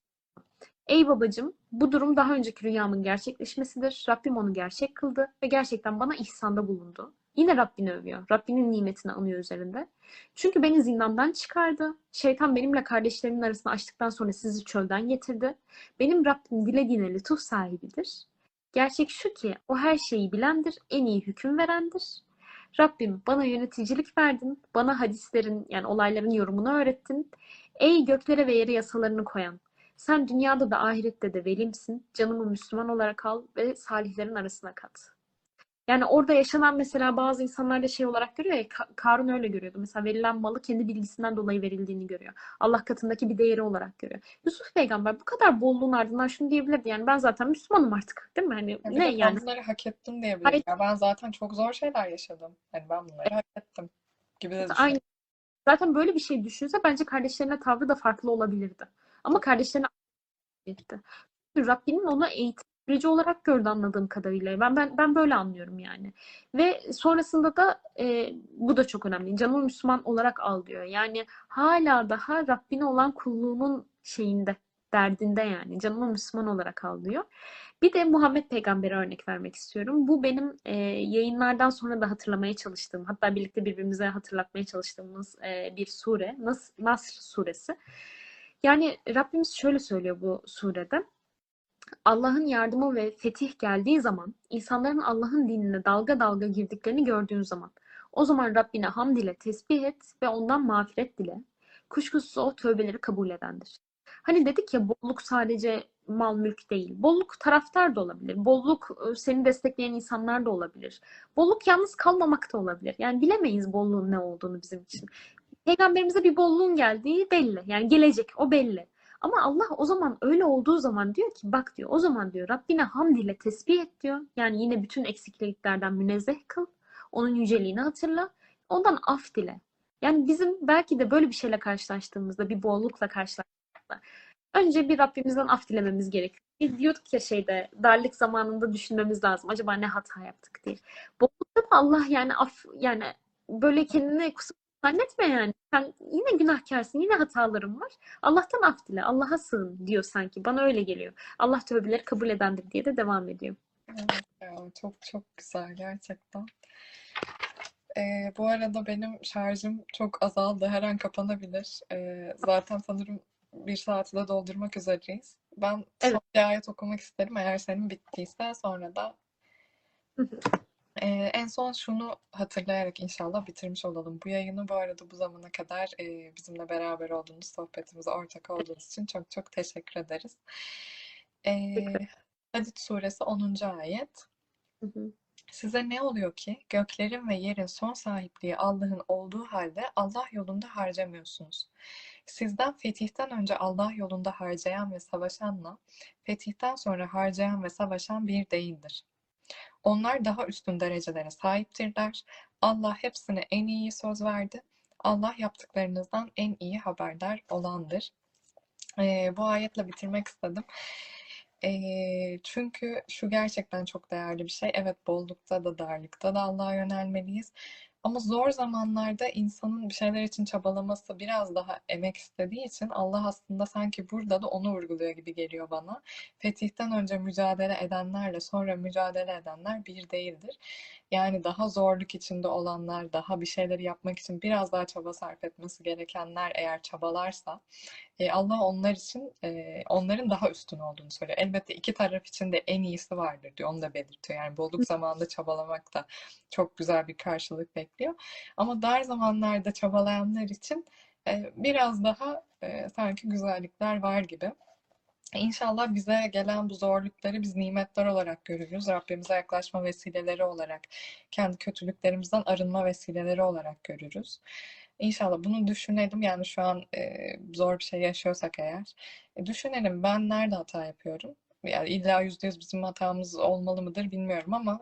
ey babacığım, bu durum daha önceki rüyamın gerçekleşmesidir. Rabbim onu gerçek kıldı ve gerçekten bana ihsanda bulundu. Yine Rabbini övüyor. Rabbinin nimetini anıyor üzerinde. Çünkü beni zindandan çıkardı. Şeytan benimle kardeşlerimin arasını açtıktan sonra sizi çölden getirdi. Benim Rabbim dilediğine lütuf sahibidir. Gerçek şu ki o her şeyi bilendir, en iyi hüküm verendir. Rabbim, bana yöneticilik verdin, bana hadislerin, yani olayların yorumunu öğrettin. Ey göklere ve yere yasalarını koyan, sen dünyada da ahirette de velimsin. Canımı Müslüman olarak al ve salihlerin arasına kat. Yani orada yaşanan, mesela bazı insanlar da şey olarak görüyor ya, Karun öyle görüyordu. Mesela verilen malı kendi bilgisinden dolayı verildiğini görüyor. Allah katındaki bir değeri olarak görüyor. Yusuf peygamber bu kadar bolluğun ardından şunu diyebilirdi: yani ben zaten Müslümanım artık, değil mi? Hani Ya bir ne de ben yani? bunları hak ettim diyebilir. Hayır, Ya ben zaten çok zor şeyler yaşadım. Yani ben bunları hak ettim gibi de düşünüyorum. aynı. Zaten böyle bir şey düşünse bence kardeşlerine tavrı da farklı olabilirdi. Ama kardeşlerine etti. Rabbinin onu eğitim süreci olarak gördü anladığım kadarıyla. Ben böyle anlıyorum yani. Ve sonrasında da bu da çok önemli. Canımı Müslüman olarak al diyor. Yani hala daha Rabbine olan kulluğunun şeyinde, derdinde yani. Canımı Müslüman olarak al diyor. Bir de Muhammed Peygamber'e örnek vermek istiyorum. Bu benim yayınlardan sonra da hatırlamaya çalıştığım, hatta birlikte birbirimize hatırlatmaya çalıştığımız bir sure. Nasr suresi. Yani Rabbimiz şöyle söylüyor bu surede: Allah'ın yardımı ve fetih geldiği zaman, insanların Allah'ın dinine dalga dalga girdiklerini gördüğün zaman, o zaman Rabbine hamd ile tesbih et ve ondan mağfiret dile. Kuşkusuz o tövbeleri kabul edendir. Hani dedik ya, bolluk sadece mal mülk değil. Bolluk taraftar da olabilir. Bolluk seni destekleyen insanlar da olabilir. Bolluk yalnız kalmamak da olabilir. Yani bilemeyiz bolluğun ne olduğunu bizim için. Peygamberimize bir bolluğun geldiği belli. Yani gelecek, o belli. Ama Allah o zaman, öyle olduğu zaman diyor ki bak diyor, o zaman diyor Rabbine hamd ile tesbih et diyor. Yani yine bütün eksikliklerden münezzeh kıl. Onun yüceliğini hatırla. Ondan af dile. Yani bizim belki de böyle bir şeyle karşılaştığımızda, bir bollukla karşılaştığımızda önce bir Rabbimizden af dilememiz gerekiyor. Biz diyorduk ya, şeyde darlık zamanında düşünmemiz lazım. Acaba ne hata yaptık diye. Bollukta da Allah yani af, yani böyle kendini kusur zannetme yani. Sen yine günahkarsın, yine hatalarım var. Allah'tan af dile, Allah'a sığın diyor sanki. Bana öyle geliyor. Allah tövbeleri kabul edendir diye de devam ediyor. Evet ya, çok çok güzel gerçekten. Bu arada benim şarjım çok azaldı. Her an kapanabilir. Zaten sanırım bir saati de doldurmak üzereyiz. Ben Evet. son bir ayet okumak isterim eğer senin bittiyse. Sonra da en son şunu hatırlayarak inşallah bitirmiş olalım. Bu yayını bu arada bu zamana kadar bizimle beraber olduğunuz, sohbetimize ortak olduğunuz için çok çok teşekkür ederiz. Teşekkür Hadid suresi 10. ayet. ederim. Size ne oluyor ki göklerin ve yerin son sahipliği Allah'ın olduğu halde Allah yolunda harcamıyorsunuz? Sizden fetihten önce Allah yolunda harcayan ve savaşanla, fetihten sonra harcayan ve savaşan bir değildir. Onlar daha üstün derecelere sahiptirler. Allah hepsine en iyi söz verdi. Allah yaptıklarınızdan en iyi haberdar olandır. Bu ayetle bitirmek istedim. Çünkü şu gerçekten çok değerli bir şey. Evet, bollukta da darlıkta da Allah'a yönelmeliyiz. Ama zor zamanlarda insanın bir şeyler için çabalaması biraz daha emek istediği için Allah aslında sanki burada da onu vurguluyor gibi geliyor bana. Fetihten önce mücadele edenlerle sonra mücadele edenler bir değildir. Yani daha zorluk içinde olanlar, daha bir şeyleri yapmak için biraz daha çaba sarf etmesi gerekenler eğer çabalarsa Allah onlar için onların daha üstün olduğunu söylüyor. Elbette iki taraf için de en iyisi vardır diyor. Onu da belirtiyor. Yani bolluk zamanında çabalamak da çok güzel bir karşılık bekliyor. Ama dar zamanlarda çabalayanlar için biraz daha sanki güzellikler var gibi. İnşallah bize gelen bu zorlukları biz nimetler olarak görürüz. Rabbimize yaklaşma vesileleri olarak, kendi kötülüklerimizden arınma vesileleri olarak görürüz. İnşallah bunu düşünelim. Yani şu an zor bir şey yaşıyorsak eğer, düşünelim ben nerede hata yapıyorum? Yani illa %100 bizim hatamız olmalı mıdır bilmiyorum ama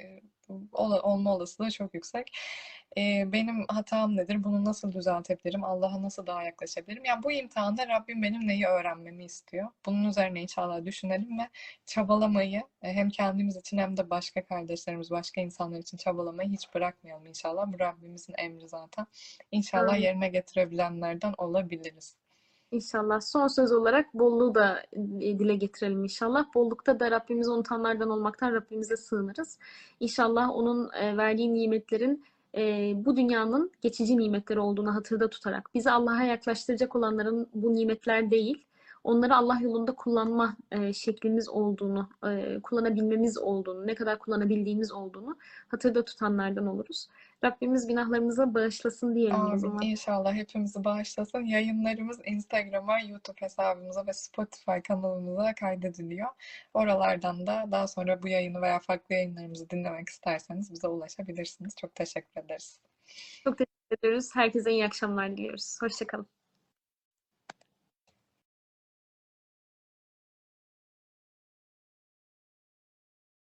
olma olasılığı çok yüksek. Benim hatam nedir? Bunu nasıl düzeltebilirim? Allah'a nasıl daha yaklaşabilirim? Yani bu imtihanda Rabbim benim neyi öğrenmemi istiyor? Bunun üzerine inşallah düşünelim ve çabalamayı hem kendimiz için hem de başka kardeşlerimiz, başka insanlar için çabalamayı hiç bırakmayalım inşallah. Bu Rabbimizin emri zaten. İnşallah Amin. yerine getirebilenlerden olabiliriz. İnşallah. Son söz olarak bolluğu da dile getirelim inşallah. Bollukta da Rabbimizi unutanlardan olmaktan Rabbimize sığınırız. İnşallah onun verdiği nimetlerin bu dünyanın geçici nimetleri olduğunu hatırda tutarak bizi Allah'a yaklaştıracak olanların bu nimetler değil, onları Allah yolunda kullanma şeklimiz olduğunu, kullanabilmemiz olduğunu, ne kadar kullanabildiğimiz olduğunu hatırda tutanlardan oluruz. Rabbimiz günahlarımıza bağışlasın diyelim o Amin. zaman. İnşallah hepimizi bağışlasın. Yayınlarımız Instagram'a, YouTube hesabımıza ve Spotify kanalımıza kaydediliyor. Oralardan da daha sonra bu yayını veya farklı yayınlarımızı dinlemek isterseniz bize ulaşabilirsiniz. Çok teşekkür ederiz. Çok teşekkür ediyoruz. Herkese iyi akşamlar diliyoruz. Hoşça kalın.